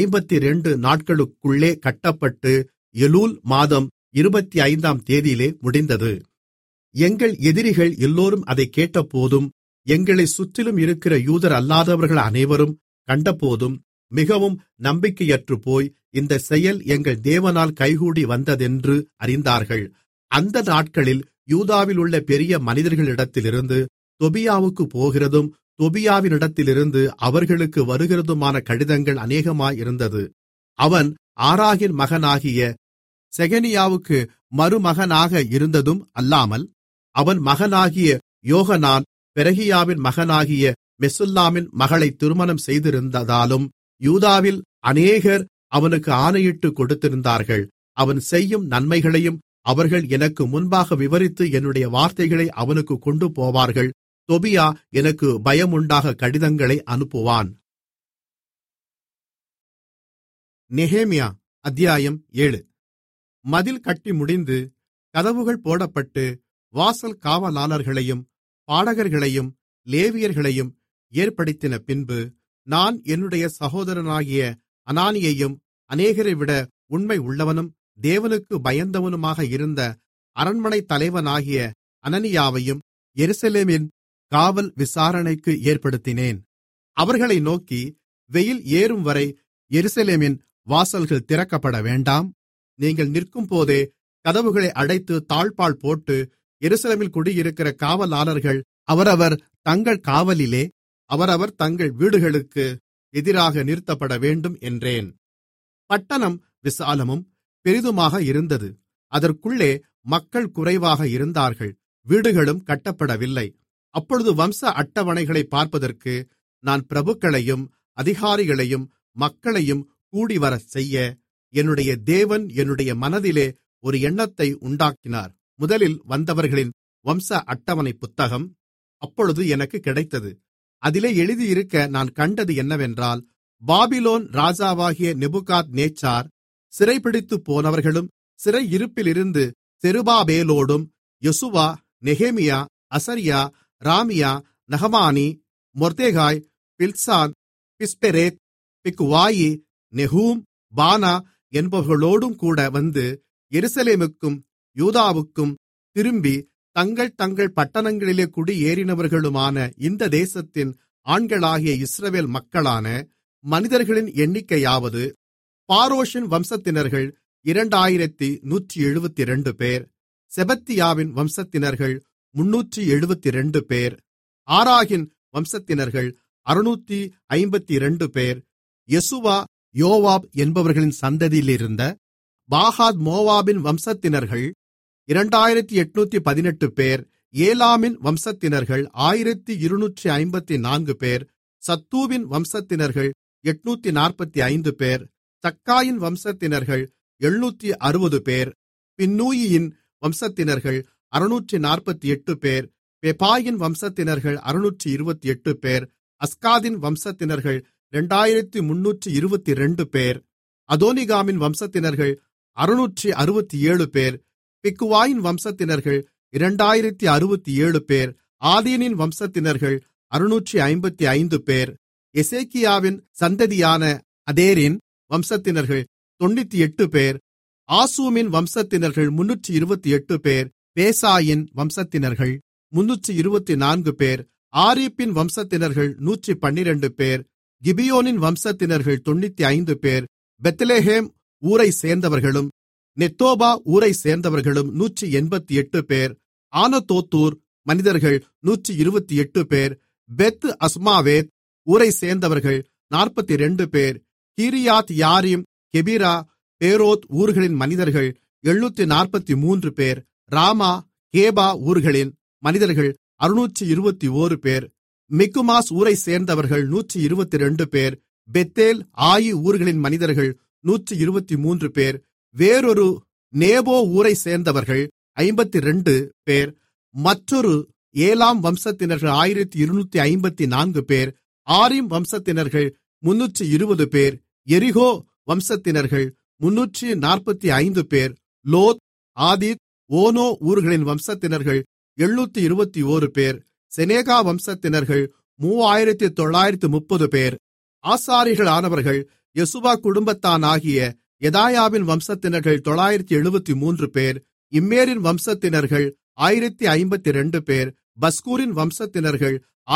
52 நாட்களுக்குள்ளே கட்டப்பட்டு எலூல் மாதம் 25ஆம் தேதியிலே முடிந்தது. எங்கள் எதிரிகள் எல்லோரும் அதைக் கேட்டபோதும், எங்களைச் சுற்றிலும் இருக்கிற யூதர் அல்லாதவர்கள் அனைவரும் கண்டபோதும் மிகவும் நம்பிக்கையற்றுப்போய், இந்த செயல் எங்கள் தேவனால் கைகூடி வந்ததென்று அறிந்தார்கள். அந்த நாட்களில் யூதாவிலுள்ள பெரிய மனிதர்களிடத்திலிருந்து தொபியாவுக்கு போகிறதும் தொபியாவினிடத்திலிருந்து அவர்களுக்கு வருகிறதுமான கடிதங்கள் அநேகமாயிருந்தது. அவன் ஆராகின் மகனாகிய செகனியாவுக்கு மருமகனாக இருந்ததும் அல்லாமல், அவன் மகனாகிய யோகனான் பெரகியாவின் மகனாகிய மெசுல்லாமின் மகளை திருமணம் செய்திருந்ததாலும் யூதாவில் அநேகர் அவனுக்கு ஆணையிட்டு கொடுத்திருந்தார்கள். அவன் செய்யும் நன்மைகளையும் அவர்கள் எனக்கு முன்பாக விவரித்து என்னுடைய வார்த்தைகளை அவனுக்கு கொண்டு போவார்கள். தொபியா எனக்கு பயமுண்டாக கடிதங்களை அனுப்புவான். நெகேமியா அத்தியாயம் 7. மதில் கட்டி முடிந்து கதவுகள் போடப்பட்டு வாசல் காவலாளர்களையும் பாடகர்களையும் லேவியர்களையும் ஏற்படுத்தின பின்பு, நான் என்னுடைய சகோதரனாகிய அனானியையும் அநேகரைவிட உண்மை உள்ளவனும் தேவனுக்கு பயந்தவனுமாக இருந்த அரண்மனைத் தலைவனாகிய அனனியாவையும் எருசலேமின் காவல் விசாரணைக்கு ஏற்படுத்தினேன். அவர்களை நோக்கி, வெயில் ஏறும்வரை எருசலேமின் வாசல்கள் திறக்கப்பட வேண்டாம். நீங்கள் நிற்கும்போதே கதவுகளை அடைத்து தாழ்ப்பாள் போட்டு, எருசலேமில் குடியிருக்கிற காவலாளர்கள் அவரவர் தங்கள் காவலிலே அவரவர் தங்கள் வீடுகளுக்கு எதிராக நிறுத்தப்பட வேண்டும் என்றேன். பட்டணம் விசாலமும் பெரிதுமாக இருந்தது. அதற்குள்ளே மக்கள் குறைவாக இருந்தார்கள். வீடுகளும் கட்டப்படவில்லை. அப்பொழுது வம்ச அட்டவணைகளை பார்ப்பதற்கு நான் பிரபுக்களையும் அதிகாரிகளையும் மக்களையும் கூடிவரச் செய்ய என்னுடைய தேவன் என்னுடைய மனதிலே ஒரு எண்ணத்தை உண்டாக்கினார். முதலில் வந்தவர்களின் வம்ச அட்டவணை புத்தகம் அப்பொழுது எனக்கு கிடைத்தது. அதிலே எழுதியிருக்க நான் கண்டது என்னவென்றால், பாபிலோன் ராஜாவாகிய நேபுகாத்நேச்சார் சிறைபிடித்துப் போனவர்களும் சிறையிருப்பிலிருந்து செருபாபேலோடும் யெசுவா, நெகேமியா, அசரியா, ராமியா, நகமானி, மொர்தெகாய், பில்சான், பிஸ்பெரேத், பிக்வாயி, நெகூம், பானா என்பவர்களோடும் கூட வந்து எருசலேமுக்கும் யூதாவுக்கும் திரும்பி தங்கள் தங்கள் பட்டணங்களிலே குடியேறினவர்களுமான இந்த தேசத்தின் ஆண்களாகிய இஸ்ரவேல் மக்களான மனிதர்களின் எண்ணிக்கையாவது, பாரோஷின் வம்சத்தினர்கள் 2172 பேர், செபத்தியாவின் வம்சத்தினர்கள் 372 பேர், ஆராகின் வம்சத்தினர்கள் 652 பேர், யெசுவா, யோவாப் என்பவர்களின் சந்ததியிலிருந்த பாகாத் மோவாபின் வம்சத்தினர்கள் 2818 பேர், ஏலாமின் வம்சத்தினர்கள் 1254 பேர், சத்தூவின் வம்சத்தினர்கள் 845 பேர், சக்காயின் வம்சத்தினர்கள் 760 பேர், பின்னூயியின் வம்சத்தினர்கள் 648 பேர், பெபாயின் வம்சத்தினர்கள் 628 பேர், அஸ்காதின் வம்சத்தினர்கள் 2322 பேர், அதோனிகாமின் வம்சத்தினர்கள் 667 பேர், பிக்வாயின் வம்சத்தினர்கள் 2067 பேர், ஆதீனின் வம்சத்தினர்கள் 655 பேர், எசேக்கியாவின் சந்ததியான அதேரின் வம்சத்தினர்கள் 98 பேர், ஆசூமின் வம்சத்தினர்கள் 328 பேர், பேசாயின் வம்சத்தினர்கள் 324 பேர், ஆரீப்பின் வம்சத்தினர்கள் 112 பேர், கிபியோனின் வம்சத்தினர்கள் 95 பேர், பெத்லெகேம் ஊரைச் சேர்ந்தவர்களும் நெத்தோபா ஊரைச் சேர்ந்தவர்களும் 188 பேர், ஆனதோத்தூர் மனிதர்கள் 128 பேர், பெத் அஸ்மாவேத் ஊரைச் சேர்ந்தவர்கள் 42 பேர், கீரியாத் யாரீம், கெபிரா, பேரோத் ஊர்களின் மனிதர்கள் 743 பேர், ராமா, கேபா ஊர்களின் மனிதர்கள் 621 பேர், மிக்மாஸ் ஊரைச் சேர்ந்தவர்கள் 122 பேர், பெத்தேல், ஆயி ஊர்களின் மனிதர்கள் 123 பேர், வேறொரு நேபோ ஊரைச் சேர்ந்தவர்கள் 52 பேர், மற்றொரு ஏலாம் வம்சத்தினர்கள் 1254 பேர், ஆரீம் வம்சத்தினர்கள் 320 பேர், எரிகோ வம்சத்தினர்கள் 345 பேர், லோத், ஆதீத், ஓனோ ஊர்களின் வம்சத்தினர்கள் 721 பேர், செனேகா வம்சத்தினர்கள் 3930 பேர். ஆசாரிகளானவர்கள் யெசுவா குடும்பத்தானாகிய யெதாயாவின் வம்சத்தினர்கள் 973 பேர், இம்மேரின் வம்சத்தினர்கள் 1052 பேர், பஸ்கூரின் வம்சத்தினர்கள்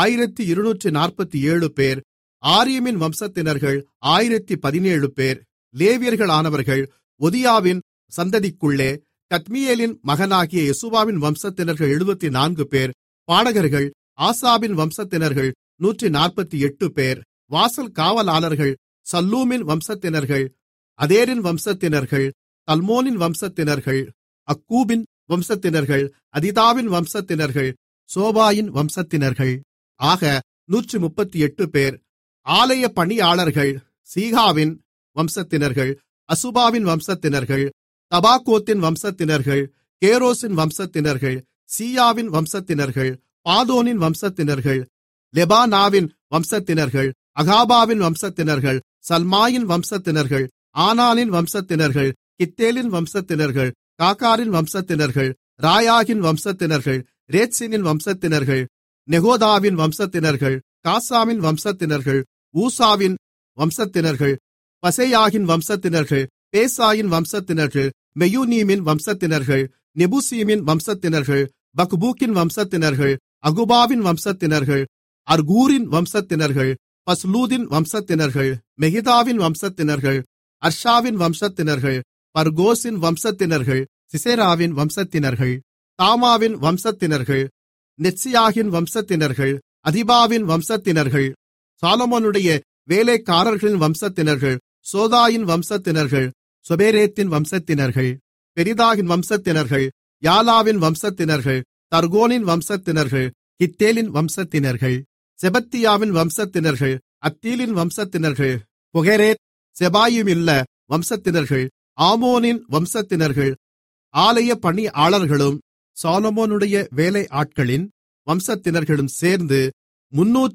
1247 பேர், ஆரீமின் வம்சத்தினர்கள் 1017 பேர். லேவியர்களானவர்கள் ஒதியாவின் சந்ததிக்குள்ளே கத்மியேலின் மகனாகிய யெசுவாவின் வம்சத்தினர்கள் 74 பேர், பாடகர்கள் ஆசாபின் வம்சத்தினர்கள் 148 பேர், வாசல் காவலாளர்கள் சல்லூமின் வம்சத்தினர்கள், அதேரின் வம்சத்தினர்கள், தல்மோனின் வம்சத்தினர்கள், அக்கூபின் வம்சத்தினர்கள், அதிதாவின் வம்சத்தினர்கள், சோபாயின் வம்சத்தினர்கள் ஆக 138 பேர். ஆலய பணியாளர்கள் சீகாவின் வம்சத்தினர்கள், அசுபாவின் வம்சத்தினர்கள், தபாகோத்தின் வம்சத்தினர்கள், கேரோசின் வம்சத்தினர்கள், சீயாவின் வம்சத்தினர்கள், பாதோனின் வம்சத்தினர்கள், லெபானாவின் வம்சத்தினர்கள், அகாபாவின் வம்சத்தினர்கள், சல்மாயின் வம்சத்தினர்கள், ஆனானின் வம்சத்தினர்கள், கித்தேலின் வம்சத்தினர்கள், காகாரின் வம்சத்தினர்கள், ராயாகின் வம்சத்தினர்கள், ரேத்சினின் வம்சத்தினர்கள், நெகோதாவின் வம்சத்தினர்கள், காசாமின் வம்சத்தினர்கள், ஊசாவின் வம்சத்தினர்கள், பசேயாகின் வம்சத்தினர்கள், பேசாயின் வம்சத்தினர்கள், மெயுனீமின் வம்சத்தினர்கள், நெபுசீமின் வம்சத்தினர்கள், பக்பூக்கின் வம்சத்தினர்கள், அகுபாவின் வம்சத்தினர்கள், அர்கூரின் வம்சத்தினர்கள், பஸ்லூதின் வம்சத்தினர்கள், மெகிதாவின் வம்சத்தினர்கள், அர்ஷாவின் வம்சத்தினர்கள், பர்கோசின் வம்சத்தினர்கள், சிசெராவின் வம்சத்தினர்கள், தாமாவின் வம்சத்தினர்கள், நெத்சியாகின் வம்சத்தினர்கள், அதிபாவின் வம்சத்தினர்கள், சாலொமோனுடைய வேலைக்காரர்களின் வம்சத்தினர்கள், சோதாயின் வம்சத்தினர்கள், சொபேரேத்தின் வம்சத்தினர்கள், பெரிதாகின் வம்சத்தினர்கள், யாலாவின் வம்சத்தினர்கள், தர்கோனின் வம்சத்தினர்கள், கித்தேலின் வம்சத்தினர்கள், செபத்தியாவின் வம்சத்தினர்கள், அத்தீலின் வம்சத்தினர்கள், பொகெரேத் செபாயுமில்ல வம்சத்தினர்கள், ஆமோனின் வம்சத்தினர்கள், ஆலய பணியாளர்களும் சாலொமோனுடைய வேலையாட்களின் வம்சத்தினர்களும் சேர்ந்து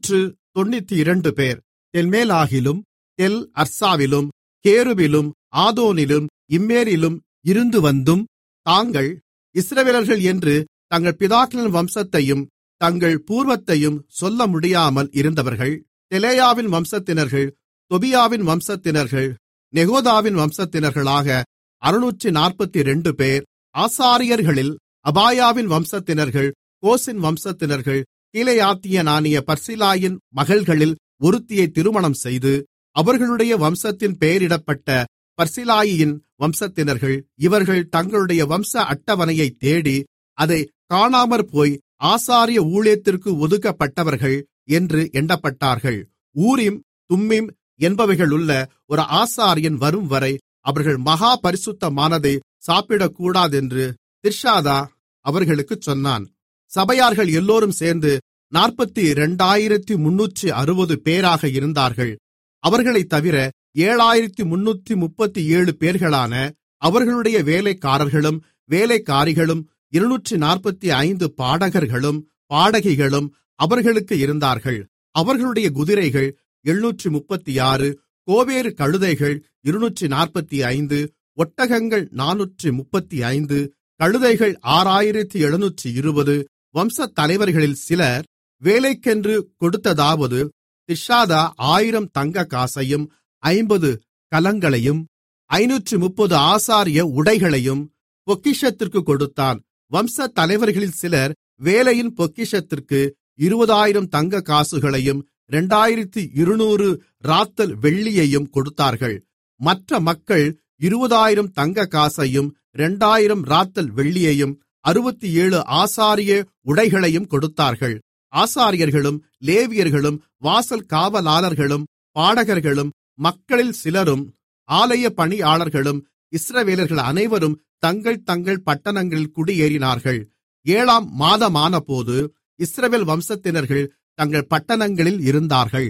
92 பேர். தெல்மேலாகிலும் தெல் அர்சாவிலும் கேருபிலும் ஆதோனிலும் இம்மேரிலும் இருந்து வந்தும் தாங்கள் இஸ்ரவேலர்கள் என்று தங்கள் பிதாக்களின் வம்சத்தையும் தங்கள் பூர்வத்தையும் சொல்ல முடியாமல் இருந்தவர்கள். தெலாயாவின் வம்சத்தினர்கள், தொபியாவின் வம்சத்தினர்கள், நெகோதாவின் வம்சத்தினர்களாக 642 பேர். ஆசாரியர்களில் அபாயாவின் வம்சத்தினர்கள், கோசின் வம்சத்தினர்கள், கீலேயாத்தியனானிய பர்சிலாயின் மகள்களில் ஒருத்தியை திருமணம் செய்து அவர்களுடைய வம்சத்தின் பெயரிடப்பட்ட பர்சிலாயின் வம்சத்தினர்கள். இவர்கள் தங்களுடைய வம்ச அட்டவணையைத் தேடி அதைக் காணாமற்போய் ஆசாரிய ஊழியத்திற்கு ஒதுக்கப்பட்டவர்கள் என்று எண்ணப்பட்டார்கள். ஊரிம் தும்மீம் என்பவைகளுள்ள ஒரு ஆசாரியன் வரும்வரை அவர்கள் மகா பரிசுத்தமானதை சாப்பிடக்கூடாதென்று திர்ஷாதா அவர்களுக்குச் சொன்னான். சபையார்கள் எல்லோரும் சேர்ந்து 42360 பேராக இருந்தார்கள். அவர்களைத் தவிர 7337 பேர்களான அவர்களுடைய வேலைக்காரர்களும் வேலைக்காரிகளும் 245 பாடகர்களும் பாடகிகளும் அவர்களுக்கு இருந்தார்கள். அவர்களுடைய குதிரைகள் 736, கோவேறு கழுதைகள் 245, ஒட்டகங்கள் 435, கழுதைகள் 6720. வம்சத் தலைவர்களில் சிலர் வேலைக்கென்று கொடுத்ததாவது திர்ஷாதா 1000 தங்க காசையும் 50 கலங்களையும் 530 ஆசாரிய உடைகளையும் பொக்கிஷத்திற்கு கொடுத்தான். வம்சத் தலைவர்களில் சிலர் வேலையின் பொக்கிஷத்திற்கு 20000 தங்க காசுகளையும் 2200 ராத்தல் வெள்ளியையும் கொடுத்தார்கள். மற்ற மக்கள் 20000 தங்க காசையும் 2000 ராத்தல் வெள்ளியையும் 67 ஆசாரிய உடைகளையும் கொடுத்தார்கள். ஆசாரியர்களும் லேவியர்களும் வாசல் காவலாளர்களும் பாடகர்களும் மக்களில் சிலரும் ஆலய பணியாளர்களும் இஸ்ரவேலர்கள் அனைவரும் தங்கள் தங்கள் பட்டணங்களில் குடியேறினார்கள். 7ஆம் மாதமானபோது இஸ்ரவேல் வம்சத்தினர்கள் தங்கள் பட்டணங்களில் இருந்தார்கள்.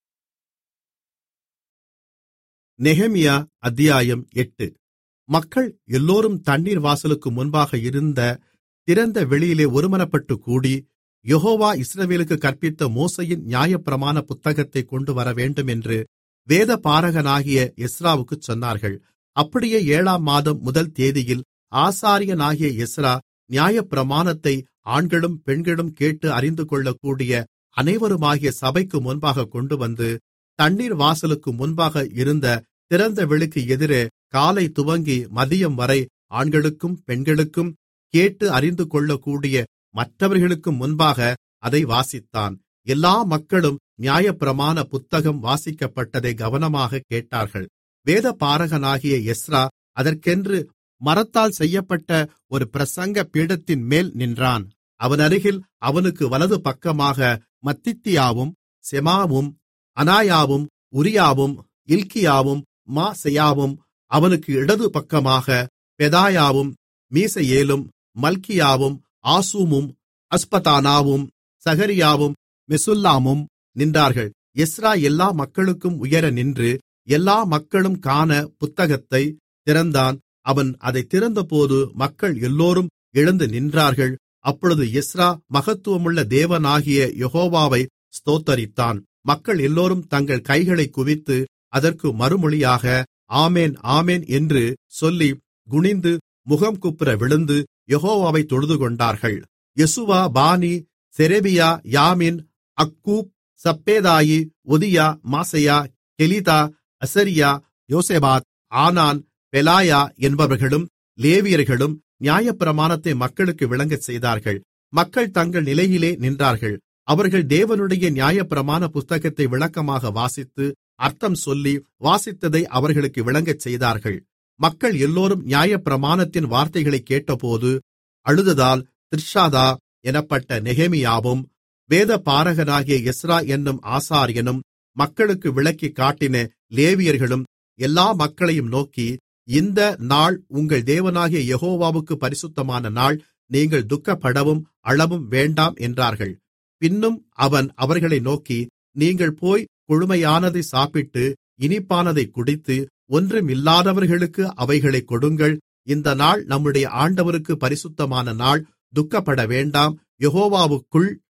நெகேமியா அத்தியாயம் 8. மக்கள் எல்லோரும் தண்ணீர் வாசலுக்கு முன்பாக இருந்த திறந்த வெளியிலே ஒருமனப்பட்டுக் கூடி, யெகோவா இஸ்ரவேலுக்கு கற்பித்த மோசேயின் நியாயப்பிரமாண புத்தகத்தை கொண்டு வரவேண்டும் என்று வேதபாரகனாகிய எஸ்றாவுக்குச் சொன்னார்கள். அப்படியே 7ஆம் மாதம் முதல் தேதியில் ஆசாரியனாகிய எஸ்றா நியாயப்பிரமாணத்தை ஆண்களும் பெண்களும் கேட்டு அறிந்துகொள்ளக்கூடிய அனைவருமாகிய சபைக்கு முன்பாக கொண்டுவந்து, தண்ணீர் வாசலுக்கு முன்பாக இருந்த திறந்த வெளிக்கு எதிரே காலை துவங்கி மதியம் வரை ஆண்களுக்கும் பெண்களுக்கும் கேட்டு அறிந்துகொள்ளக்கூடிய மற்றவர்களுக்கும் முன்பாக அதை வாசித்தான். எல்லா மக்களும் நியாயப்பிரமாண புத்தகம் வாசிக்கப்பட்டதை கவனமாக கேட்டார்கள். வேதபாரகனாகிய எஸ்றா அதற்கென்று மரத்தால் செய்யப்பட்ட ஒரு பிரசங்க பீடத்தின் மேல் நின்றான். அவன் அருகில் அவனுக்கு வலது பக்கமாக மத்தித்தியாவும் செமாவும் அனாயாவும் உரியாவும் இல்க்கியாவும் மாசெயாவும், அவனுக்கு இடது பக்கமாக பெதாயாவும் மீசையேலும் மல்கியாவும் ஆசூமும் அஸ்பதானாவும் சகரியாவும் மெசுல்லாமும் நின்றார்கள். எஸ்றா எல்லா மக்களுக்கும் உயர நின்று எல்லா மக்களும் காண புத்தகத்தை திறந்தான். அவன் அதைத் திறந்தபோது மக்கள் எல்லோரும் எழுந்து நின்றார்கள். அப்பொழுது எஸ்றா மகத்துவமுள்ள தேவனாகிய யெகோவாவை ஸ்தோத்தரித்தான். மக்கள் எல்லோரும் தங்கள் கைகளைக் குவித்து அதற்கு மறுமொழியாக ஆமென் ஆமென் என்று சொல்லி குனிந்து முகங்குப்புற விழுந்து யெகோவாவை தொழுதுகொண்டார்கள். யெசுவா, பானி, செரெபியா, யாமின், அக்கூப், சப்பேதாயி, ஒதியா, மாசெயா, கெலிதா, அசரியா, யோசபாத், ஆனான், பெலாயா என்பவர்களும் லேவியர்களும் நியாயப்பிரமாணத்தை மக்களுக்கு விளங்கச் செய்தார்கள். மக்கள் தங்கள் நிலையிலே நின்றார்கள். அவர்கள் தேவனுடைய நியாயப்பிரமாண புத்தகத்தை விளக்கமாக வாசித்து அர்த்தம் சொல்லி வாசித்ததை அவர்களுக்கு விளங்கச் செய்தார்கள். மக்கள் எல்லோரும் நியாயப்பிரமாணத்தின் வார்த்தைகளைக் கேட்டபோது அழுததால் திர்ஷாதா எனப்பட்ட நெகேமியாவும் வேதபாரகனாகிய எஸ்றா என்னும் ஆசாரியனும் மக்களுக்கு விளக்கிக் காட்டின லேவியர்களும் எல்லா மக்களையும் நோக்கி, இந்த நாள் உங்கள் தேவனாகிய யெகோவாவுக்கு பரிசுத்தமான நாள், நீங்கள் துக்கப்படவும் அழவும் வேண்டாம் என்றார்கள். பின்னும் அவன் அவர்களை நோக்கி, நீங்கள் போய் கொழுமையானதை சாப்பிட்டு இனிப்பானதைக் குடித்து ஒன்றுமில்லாதவர்களுக்கு அவைகளைக் கொடுங்கள். இந்த நாள் நம்முடைய ஆண்டவருக்கு பரிசுத்தமான நாள், துக்கப்பட வேண்டாம், யெகோவாவுக்குள்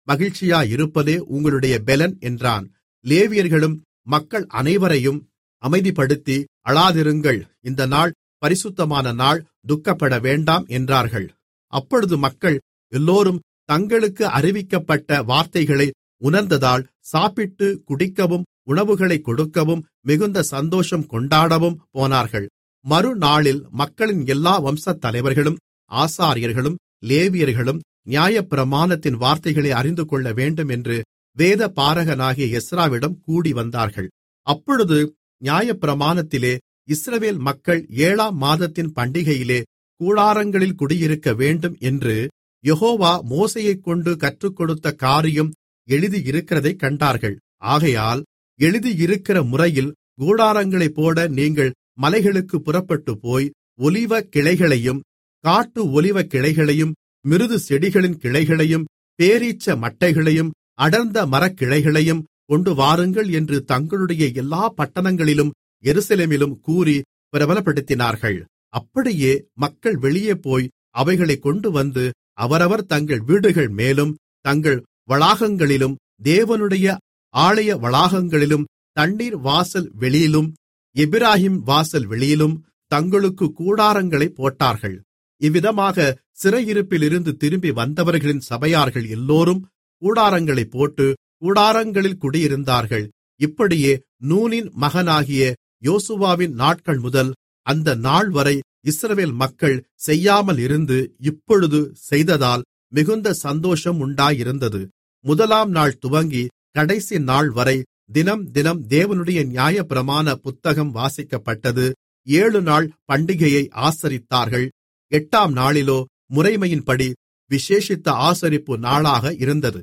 மகிழ்ச்சியாயிருப்பதே உங்களுடைய பெலன் என்றான். லேவியர்களும் மக்கள் அனைவரையும் அமைதிப்படுத்தி, அழாதிருங்கள், இந்த நாள் பரிசுத்தமான நாள், துக்கப்பட வேண்டாம் என்றார்கள். அப்பொழுது மக்கள் எல்லோரும் தங்களுக்கு அறிவிக்கப்பட்ட வார்த்தைகளை உணர்ந்ததால் சாப்பிட்டு குடிக்கவும் உணவுகளைக் கொடுக்கவும் மிகுந்த சந்தோஷம் கொண்டாடவும் போனார்கள். மறுநாளில் மக்களின் எல்லா வம்சத் தலைவர்களும் ஆசாரியர்களும் லேவியர்களும் நியாயப்பிரமாணத்தின் வார்த்தைகளை அறிந்துகொள்ள வேண்டும் என்று வேத பாரகனாகிய எஸ்றாவிடம் கூடி வந்தார்கள். அப்பொழுது நியாயப்பிரமாணத்திலே இஸ்ரவேல் மக்கள் 7ஆம் மாதத்தின் பண்டிகையிலே கூடாரங்களில் குடியிருக்க வேண்டும் என்று யெகோவா மோசேயைக்கொண்டு கற்றுக்கொடுத்த காரியம் எழுதியிருக்கிறதைக் கண்டார்கள். ஆகையால் எழுதியிருக்கிற முறையில் கூடாரங்களைப் போட நீங்கள் மலைகளுக்கு புறப்பட்டுப்போய் ஒலிவ கிளைகளையும் காட்டு ஒலிவ கிளைகளையும் மிருது செடிகளின் கிளைகளையும் பேரீச்ச மட்டைகளையும் அடர்ந்த மரக்கிளைகளையும் கொண்டு வாருங்கள் என்று தங்களுடைய எல்லா பட்டணங்களிலும் எருசலேமிலும் கூறி பிரபலப்படுத்தினார்கள். அப்படியே மக்கள் வெளியே போய் அவைகளைக் கொண்டு வந்து அவரவர் தங்கள் வீடுகள் மேலும் தங்கள் வளாகங்களிலும் தேவனுடைய ஆலய வளாகங்களிலும் தண்ணீர் வாசல் வெளியிலும் எப்பிராயீம் வாசல் வெளியிலும் தங்களுக்கு கூடாரங்களைப் போட்டார்கள். இவ்விதமாக சிறையிருப்பிலிருந்து திரும்பி வந்தவர்களின் சபையார்கள் எல்லோரும் கூடாரங்களைப் போட்டு கூடாரங்களில் குடியிருந்தார்கள். இப்படியே நூனின் மகனாகிய யோசுவாவின் நாட்கள் முதல் அந்த நாள்வரை இஸ்ரவேல் மக்கள் செய்யாமல் இருந்து இப்பொழுது செய்ததால் மிகுந்த சந்தோஷம் உண்டாயிருந்தது. முதலாம் நாள் துவங்கி கடைசி நாள் வரை தினம் தினம் தேவனுடைய நியாயப்பிரமாண புத்தகம் வாசிக்கப்பட்டது. 7 நாள் பண்டிகையை ஆசரித்தார்கள். 8ஆம் நாளிலோ முறைமையின்படி விசேஷித்த ஆசரிப்பு நாளாக இருந்தது.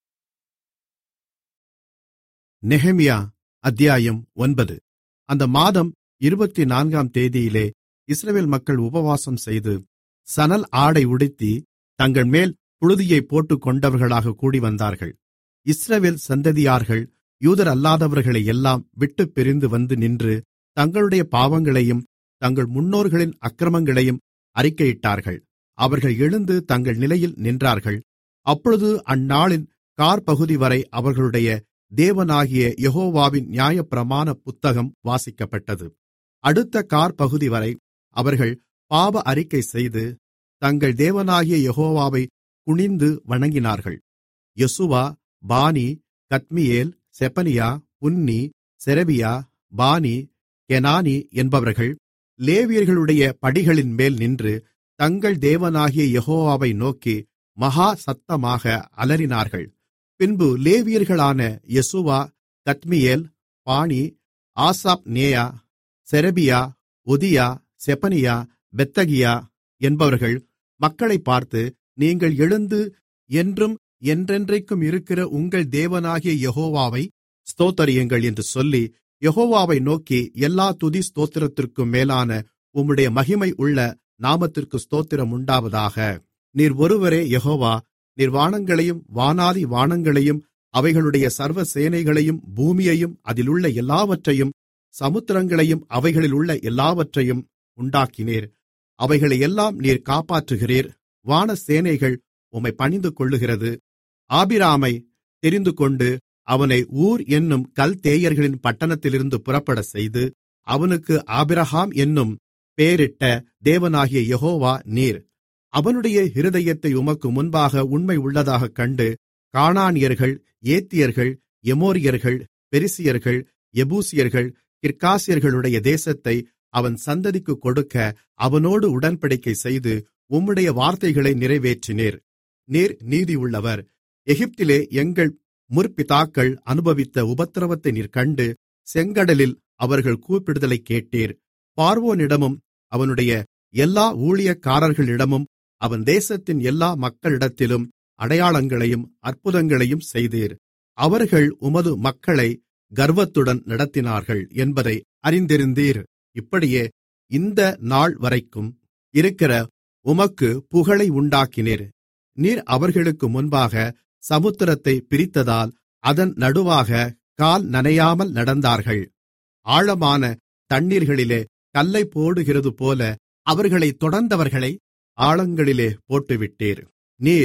நெகேமியா அத்தியாயம் 9. அந்த மாதம் 24ஆம் தேதியிலே இஸ்ரவேல் மக்கள் உபவாசம் செய்து சணல் ஆடை உடுத்தி தங்கள் மேல் புழுதியை போட்டுக்கொண்டவர்களாக கூடிவந்தார்கள். இஸ்ரவேல் சந்ததியார்கள் யூதரல்லாதவர்களை எல்லாம் விட்டுப் பிரிந்து வந்து நின்று தங்களுடைய பாவங்களையும் தங்கள் முன்னோர்களின் அக்கிரமங்களையும் அறிக்கையிட்டார்கள். அவர்கள் எழுந்து தங்கள் நிலையில் நின்றார்கள். அப்பொழுது அந்நாளின் காற்பகுதிவரை அவர்களுடைய தேவனாகிய யெகோவாவின் நியாயப்பிரமாண புத்தகம் வாசிக்கப்பட்டது. அடுத்த காற்பகுதிவரை அவர்கள் பாவ அறிக்கை செய்து தங்கள் தேவனாகிய யெகோவாவை குனிந்து வணங்கினார்கள். யெசுவா, பானி, கத்மியேல், செபனியா, புன்னி, செரெபியா, பானி, கெனானி என்பவர்கள் லேவியர்களுடைய படிகளின் மேல் நின்று தங்கள் தேவனாகிய யெகோவாவை நோக்கி மகா சத்தமாக அலறினார்கள். பின்பு லேவியர்களான Jeshua, Kadmiel, Bani, Hashabneiah, Sherebiah, Hodijah, Shebaniah, Pethahiah என்பவர்கள் மக்களைப் பார்த்து, நீங்கள் எழுந்து என்றும் என்றென்றைக்கும் இருக்கிற உங்கள் தேவனாகிய யெகோவாவை ஸ்தோத்தரியுங்கள் என்று சொல்லி யெகோவாவை நோக்கி, எல்லா துதி ஸ்தோத்திரத்திற்கும் மேலான உம்முடைய மகிமை உள்ள நாமத்திற்கு ஸ்தோத்திரம் உண்டாவதாக. நீர் ஒருவரே யெகோவா. நீர் வானங்களையும் வானாதி வானங்களையும் அவைகளுடைய சர்வ சேனைகளையும் பூமியையும் அதிலுள்ள எல்லாவற்றையும் சமுத்திரங்களையும் அவைகளில் உள்ள எல்லாவற்றையும் உண்டாக்கினீர். அவைகளையெல்லாம் நீர் காப்பாற்றுகிறீர். வானசேனைகள் உம்மை பணிந்து கொள்ளுகிறது. ஆபிராமை தெரிந்துகொண்டு அவனை ஊர் என்னும் கல்தேயர்களின் பட்டணத்திலிருந்து புறப்படச் செய்து அவனுக்கு ஆபிரகாம் என்னும் பெயரிட்ட தேவனாகிய யெகோவா நீர். அவனுடைய இருதயத்தை உமக்கு முன்பாக உண்மை உள்ளதாகக் கண்டு கானானியர்கள், ஏத்தியர்கள், எமோரியர்கள், பெரிசியர்கள், எபூசியர்கள், கிர்காசியர்களுடைய தேசத்தை அவன் சந்ததிக்குக் கொடுக்க அவனோடு உடன்படிக்கை செய்து உம்முடைய வார்த்தைகளை நிறைவேற்றினீர். நீர் நீதியுள்ளவர். எகிப்திலே எங்கள் முற்பிதாக்கள் அனுபவித்த உபத்திரவத்தை நீர் கண்டு செங்கடலில் அவர்கள் கூப்பிடுதலைக் கேட்டீர். பார்வோனிடமும் அவனுடைய எல்லா ஊழியக்காரர்களிடமும் அவன் தேசத்தின் எல்லா மக்களிடத்திலும் அடையாளங்களையும் அற்புதங்களையும் செய்தீர். அவர்கள் உமது மக்களை கர்வத்துடன் நடத்தினார்கள் என்பதை அறிந்திருந்தீர். இப்படியே இந்த நாள் வரைக்கும் இருக்கிற உமக்கு புகழை உண்டாக்கினீர். நீர் அவர்களுக்கு முன்பாக சமுத்திரத்தை பிரித்ததால் அதன் நடுவாக கால் நனையாமல் நடந்தார்கள். ஆழமான தண்ணீர்களிலே கல்லை போடுகிறது போல அவர்களைத் தொடர்ந்தவர்களை ஆழங்களிலே போட்டுவிட்டீர். நீர்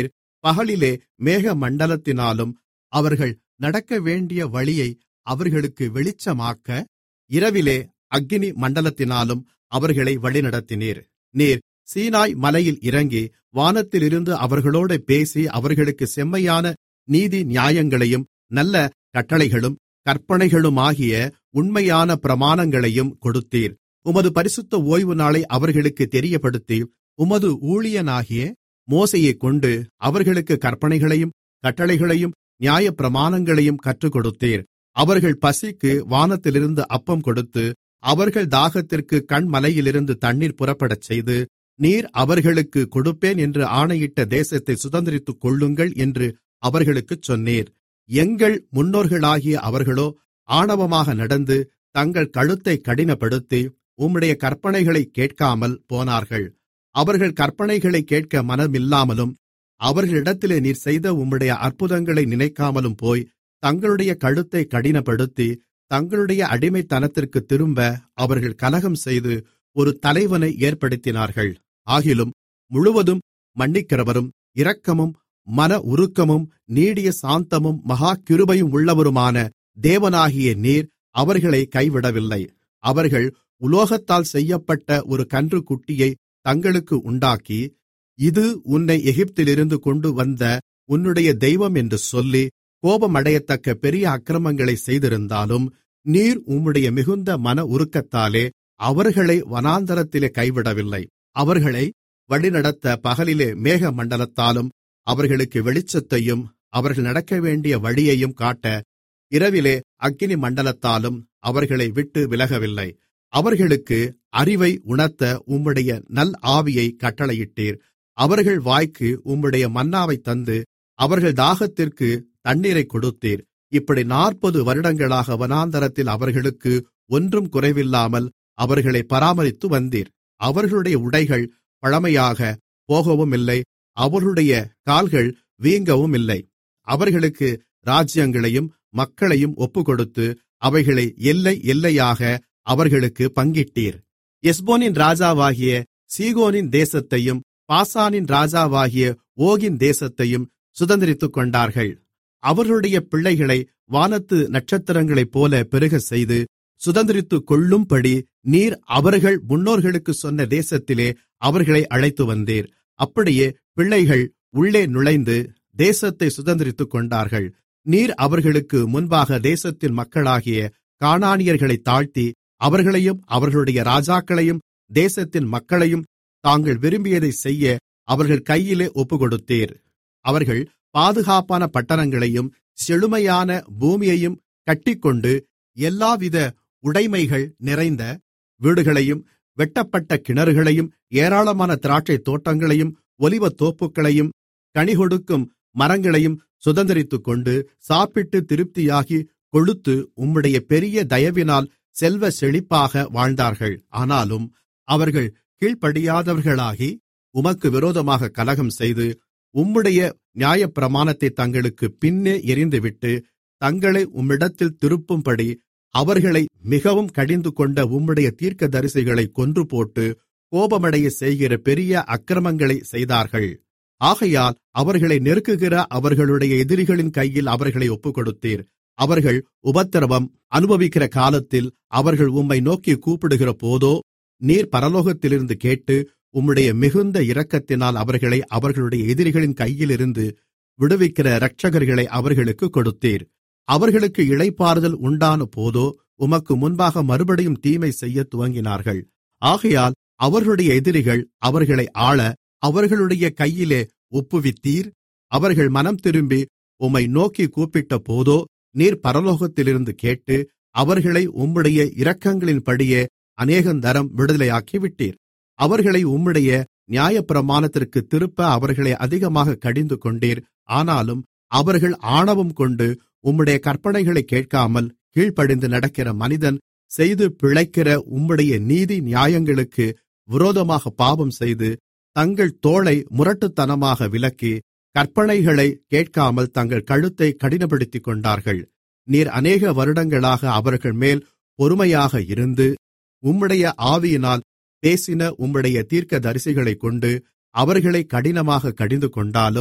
பகலிலே மேகமண்டலத்தினாலும் அவர்கள் நடக்கவேண்டிய வழியை அவர்களுக்கு வெளிச்சமாக்க, இரவிலே அக்கினி மண்டலத்தினாலும் அவர்களை வழிநடத்தினீர். நீர் சீனாய் மலையில் இறங்கி வானத்திலிருந்து அவர்களோடே பேசி அவர்களுக்கு செம்மையான நீதி நியாயங்களையும் நல்ல கட்டளைகளும் கற்பனைகளுமாகிய உண்மையான பிரமாணங்களையும் கொடுத்தீர். உமது பரிசுத்த ஓய்வு நாளை அவர்களுக்கு தெரியப்படுத்தி, உமது ஊழியனாகிய மோசேயைக் கொண்டு அவர்களுக்கு கற்பனைகளையும் கட்டளைகளையும் நியாயப்பிரமாணங்களையும் கற்றுக்கொடுத்தீர். அவர்கள் பசிக்கு வானத்திலிருந்து அப்பம் கொடுத்து, அவர்கள் தாகத்திற்கு கன்மலையிலிருந்து தண்ணீர் புறப்படச் செய்து, நீர் அவர்களுக்கு கொடுப்பேன் என்று ஆணையிட்ட தேசத்தை சுதந்தரித்துக் கொள்ளுங்கள் என்று அவர்களுக்குச் சொன்னீர். எங்கள் முன்னோர்களாகிய அவர்களோ ஆணவமாக நடந்து தங்கள் கழுத்தை கடினப்படுத்தி உம்முடைய கற்பனைகளை கேட்காமல் போனார்கள். அவர்கள் கற்பனைகளை கேட்க மனமில்லாமலும் அவர்களிடத்திலே நீர் செய்த உம்முடைய அற்புதங்களை நினைக்காமலும் போய் தங்களுடைய கழுத்தை கடினப்படுத்தி தங்களுடைய அடிமைத்தனத்திற்கு திரும்ப அவர்கள் கலகம் செய்து ஒரு தலைவனை ஏற்படுத்தினார்கள். ஆகிலும் முழுவதும் மன்னிக்கிறவரும் இரக்கமும் மன உருக்கமும் நீடிய சாந்தமும் மகா கிருபையும் உள்ளவருமான தேவனாகிய நீர் அவர்களை கைவிடவில்லை. அவர்கள் உலோகத்தால் செய்யப்பட்ட ஒரு கன்றுக்குட்டியை தங்களுக்கு உண்டாக்கி, இது உன்னை எகிப்திலிருந்து கொண்டு வந்த உன்னுடைய தெய்வம் என்று சொல்லி கோபமடையத்தக்க பெரிய அக்கிரமங்களை செய்திருந்தாலும், நீர் உம்முடைய மிகுந்த மன உருக்கத்தாலே அவர்களை வனாந்தரத்திலே கைவிடவில்லை. அவர்களை வழிநடத்த பகலிலே மேகமண்டலத்தாலும் அவர்களுக்கு வெளிச்சத்தையும் அவர்கள் நடக்கவேண்டிய வழியையும் காட்ட இரவிலே அக்கினி மண்டலத்தாலும் அவர்களை விட்டு விலகவில்லை. அவர்களுக்கு அறிவை உணர்த்த உம்முடைய நல் ஆவியை கட்டளையிட்டீர். அவர்கள் வாய்க்கு உம்முடைய மன்னாவைத் தந்து அவர்கள் தாகத்திற்கு தண்ணீரைக் கொடுத்தீர். இப்படி 40 வருடங்களாக வனாந்தரத்தில் அவர்களுக்கு ஒன்றும் குறைவில்லாமல் அவர்களை பராமரித்து வந்தீர். அவர்களுடைய உடைகள் பழமையாக போகவுமில்லை, அவர்களுடைய கால்கள் வீங்கவுமில்லை. அவர்களுக்கு ராஜ்யங்களையும் மக்களையும் ஒப்புக்கொடுத்து அவைகளை எல்லை எல்லையாக அவர்களுக்கு பங்கிட்டீர். எஸ்போனின் ராஜாவாகிய சீகோனின் தேசத்தையும் பாசானின் ராஜாவாகிய ஓகின் தேசத்தையும் சுதந்தரித்துக் கொண்டார்கள். அவர்களுடைய பிள்ளைகளை வானத்து நட்சத்திரங்களைப்போல பெருகச் செய்து சுதந்தரித்துக் கொள்ளும்படி நீர் அவர்கள் முன்னோர்களுக்குச் சொன்ன தேசத்திலே அவர்களை அழைத்து வந்தீர். அப்படியே பிள்ளைகள் உள்ளே நுழைந்து தேசத்தை சுதந்தரித்துக் கொண்டார்கள். நீர் அவர்களுக்கு முன்பாக தேசத்தின் மக்களாகிய கானானியர்களைத் தாழ்த்தி அவர்களையும் அவர்களுடைய ராஜாக்களையும் தேசத்தின் மக்களையும் தாங்கள் விரும்பியதைச் செய்ய அவர்கள் கையிலே ஒப்புக்கொடுத்தீர். அவர்கள் பாதுகாப்பான பட்டணங்களையும் செழுமையான பூமியையும் கட்டிக்கொண்டு எல்லாவித உடைமைகள் நிறைந்த வீடுகளையும் வெட்டப்பட்ட கிணறுகளையும் ஏராளமான திராட்சைத் தோட்டங்களையும் ஒலிவத்தோப்புகளையும் கனிகொடுக்கும் மரங்களையும் சுதந்தரித்துக்கொண்டு சாப்பிட்டு திருப்தியாகி கொழுத்து உம்முடைய பெரிய தயவினால் செல்வ செழிப்பாக வாழ்ந்தார்கள். ஆனாலும் அவர்கள் கீழ்ப்படியாதவர்களாகி உமக்கு விரோதமாக கலகம் செய்து உம்முடைய நியாயப்பிரமாணத்தை தங்களுக்கு பின்னே எறிந்துவிட்டு தங்களை உம்மிடத்தில் திருப்பும்படி அவர்களை மிகவும் கடிந்துகொண்ட உம்முடைய தீர்க்கதரிசிகளைக் கொன்றுபோட்டு கோபமடைய செய்கிற பெரிய அக்கிரமங்களை செய்தார்கள். ஆகையால் அவர்களை நெருக்குகிற அவர்களுடைய எதிரிகளின் கையில் அவர்களை ஒப்புக்கொடுத்தீர். அவர்கள் உபத்திரவம் அனுபவிக்கிற காலத்தில் அவர்கள் உம்மை நோக்கி கூப்பிடுகிற போதோ நீர் பரலோகத்திலிருந்து கேட்டு உம்முடைய மிகுந்த இரக்கத்தினால் அவர்களை அவர்களுடைய எதிரிகளின் கையிலிருந்து விடுவிக்கிற இரட்சகர்களை அவர்களுக்கு கொடுத்தீர். அவர்களுக்கு இளைப்பாறுதல் உண்டான போதோ உமக்கு முன்பாக மறுபடியும் தீமை செய்யத் துவங்கினார்கள். ஆகையால் அவர்களுடைய எதிரிகள் அவர்களை ஆள அவர்களுடைய கையிலே ஒப்புவித்தீர். அவர்கள் மனம் திரும்பி உம்மை நோக்கி கூப்பிட்ட போதோ நீர் பரலோகத்திலிருந்து கேட்டு அவர்களை உம்முடைய இரக்கங்களின்படியே அநேகந்தரம் விடுதலையாக்கிவிட்டீர். அவர்களை உம்முடைய நியாயப்பிரமாணத்திற்கு திருப்ப அவர்களை அதிகமாக கடிந்து கொண்டீர். ஆனாலும் அவர்கள் ஆணவம் கொண்டு உம்முடைய கற்பனைகளை கேட்காமல் கீழ்ப்படிந்து நடக்கிற மனிதன் செய்து பிழைக்கிற உம்முடைய நீதி நியாயங்களுக்கு விரோதமாக பாவம் செய்து தங்கள் தோளை முரட்டுத்தனமாக விலக்கி கற்பனைகளை கேட்காமல் தங்கள் கழுத்தை கடினப்படுத்திக் கொண்டார்கள். நீர் அநேக வருடங்களாக அவர்கள் மேல் பொறுமையாக இருந்து உம்முடைய ஆவியினால் பேசின உம்முடைய தீர்க்கதரிசிகளைக் கொண்டு அவர்களை கடினமாக கடிந்து கொண்டாலும்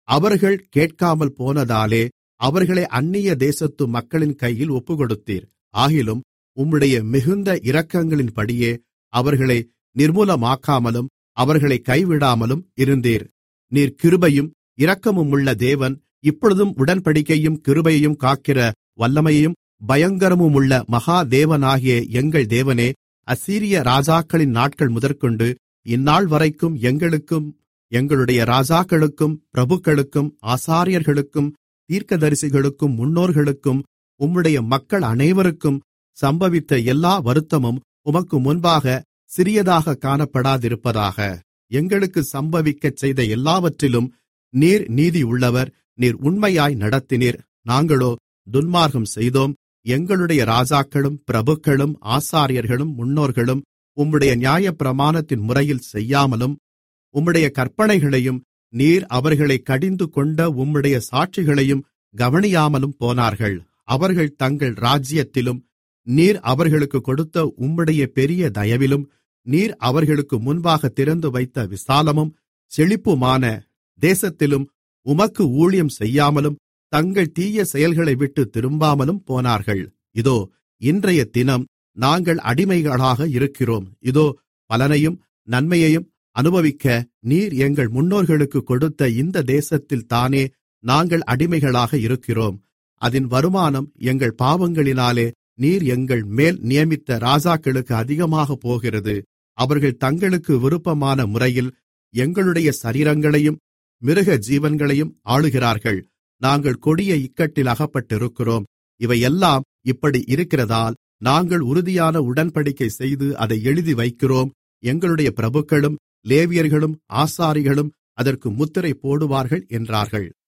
அவர்கள் கேட்காமல் போனதாலே அவர்களை அந்நிய தேசத்து மக்களின் கையில் ஒப்புக்கொடுத்தீர். ஆகிலும் உம்முடைய மிகுந்த இரக்கங்களின்படியே அவர்களை நிர்மூலமாக்காமலும் அவர்களை கைவிடாமலும் இருந்தீர். நீர் கிருபையும் இரக்கமுமுள்ள தேவன், இப்பொழுதும் உடன்படிக்கையும் கிருபையையும் காக்கிற வல்லமையும் பயங்கரமுமுள்ள மகா தேவனாகிய எங்கள் தேவனே, அசீரிய ராஜாக்களின் நாட்கள் முதற்கொண்டு இந்நாள் வரைக்கும் எங்களுக்கும் எங்களுடைய ராஜாக்களுக்கும் பிரபுக்களுக்கும் ஆசாரியர்களுக்கும் தீர்க்கதரிசிகளுக்கும் முன்னோர்களுக்கும் உம்முடைய மக்கள் அனைவருக்கும் சம்பவித்த எல்லா வருத்தமும் உமக்கு முன்பாக சிறியதாக காணப்படாதிருப்பதாக. எங்களுக்கு சம்பவிக்கச் செய்த எல்லாவற்றிலும் நீர் நீதியுள்ளவர், நீர் உண்மையாய் நடத்தினீர். நாங்களோ துன்மார்க்கம் செய்தோம். எங்களுடைய ராஜாக்களும் பிரபுக்களும் ஆசாரியர்களும் முன்னோர்களும் உம்முடைய நியாயப்பிரமாணத்தின் முறையில் செய்யாமலும் உம்முடைய கற்பனைகளையும் நீர் அவர்களை கடிந்து கொண்ட உம்முடைய சாட்சிகளையும் கவனியாமலும் போனார்கள். அவர்கள் தங்கள் ராஜ்யத்திலும் நீர் அவர்களுக்கு கொடுத்த உம்முடைய பெரிய தயவிலும் நீர் அவர்களுக்கு முன்பாக திறந்து வைத்த விசாலமும் செழிப்புமான தேசத்திலும் உமக்கு ஊழியம் செய்யாமலும் தங்கள் தீய செயல்களை விட்டு திரும்பாமலும் போனார்கள். இதோ இன்றைய தினம் நாங்கள் அடிமைகளாக இருக்கிறோம். இதோ பலனையும் நன்மையையும் அனுபவிக்க நீர் எங்கள் முன்னோர்களுக்கு கொடுத்த இந்த தேசத்தில் தானே நாங்கள் அடிமைகளாக இருக்கிறோம். அதின் வருமானம் எங்கள் பாவங்களினாலே நீர் எங்கள் மேல் நியமித்த ராஜாக்களுக்கு அதிகமாக போகிறது. அவர்கள் தங்களுக்கு விருப்பமான முறையில் எங்களுடைய சரீரங்களையும் மிருக ஜீவன்களையும் ஆளுகிறார்கள். நாங்கள் கொடிய இக்கட்டில் அகப்பட்டிருக்கிறோம். இவையெல்லாம் இப்படி இருக்கிறதால் நாங்கள் உறுதியான உடன்படிக்கை செய்து அதை எழுதி வைக்கிறோம். எங்களுடைய பிரபுக்களும் லேவியர்களும் ஆசாரிகளும் அதற்கு முத்திரை போடுவார்கள் என்றார்கள்.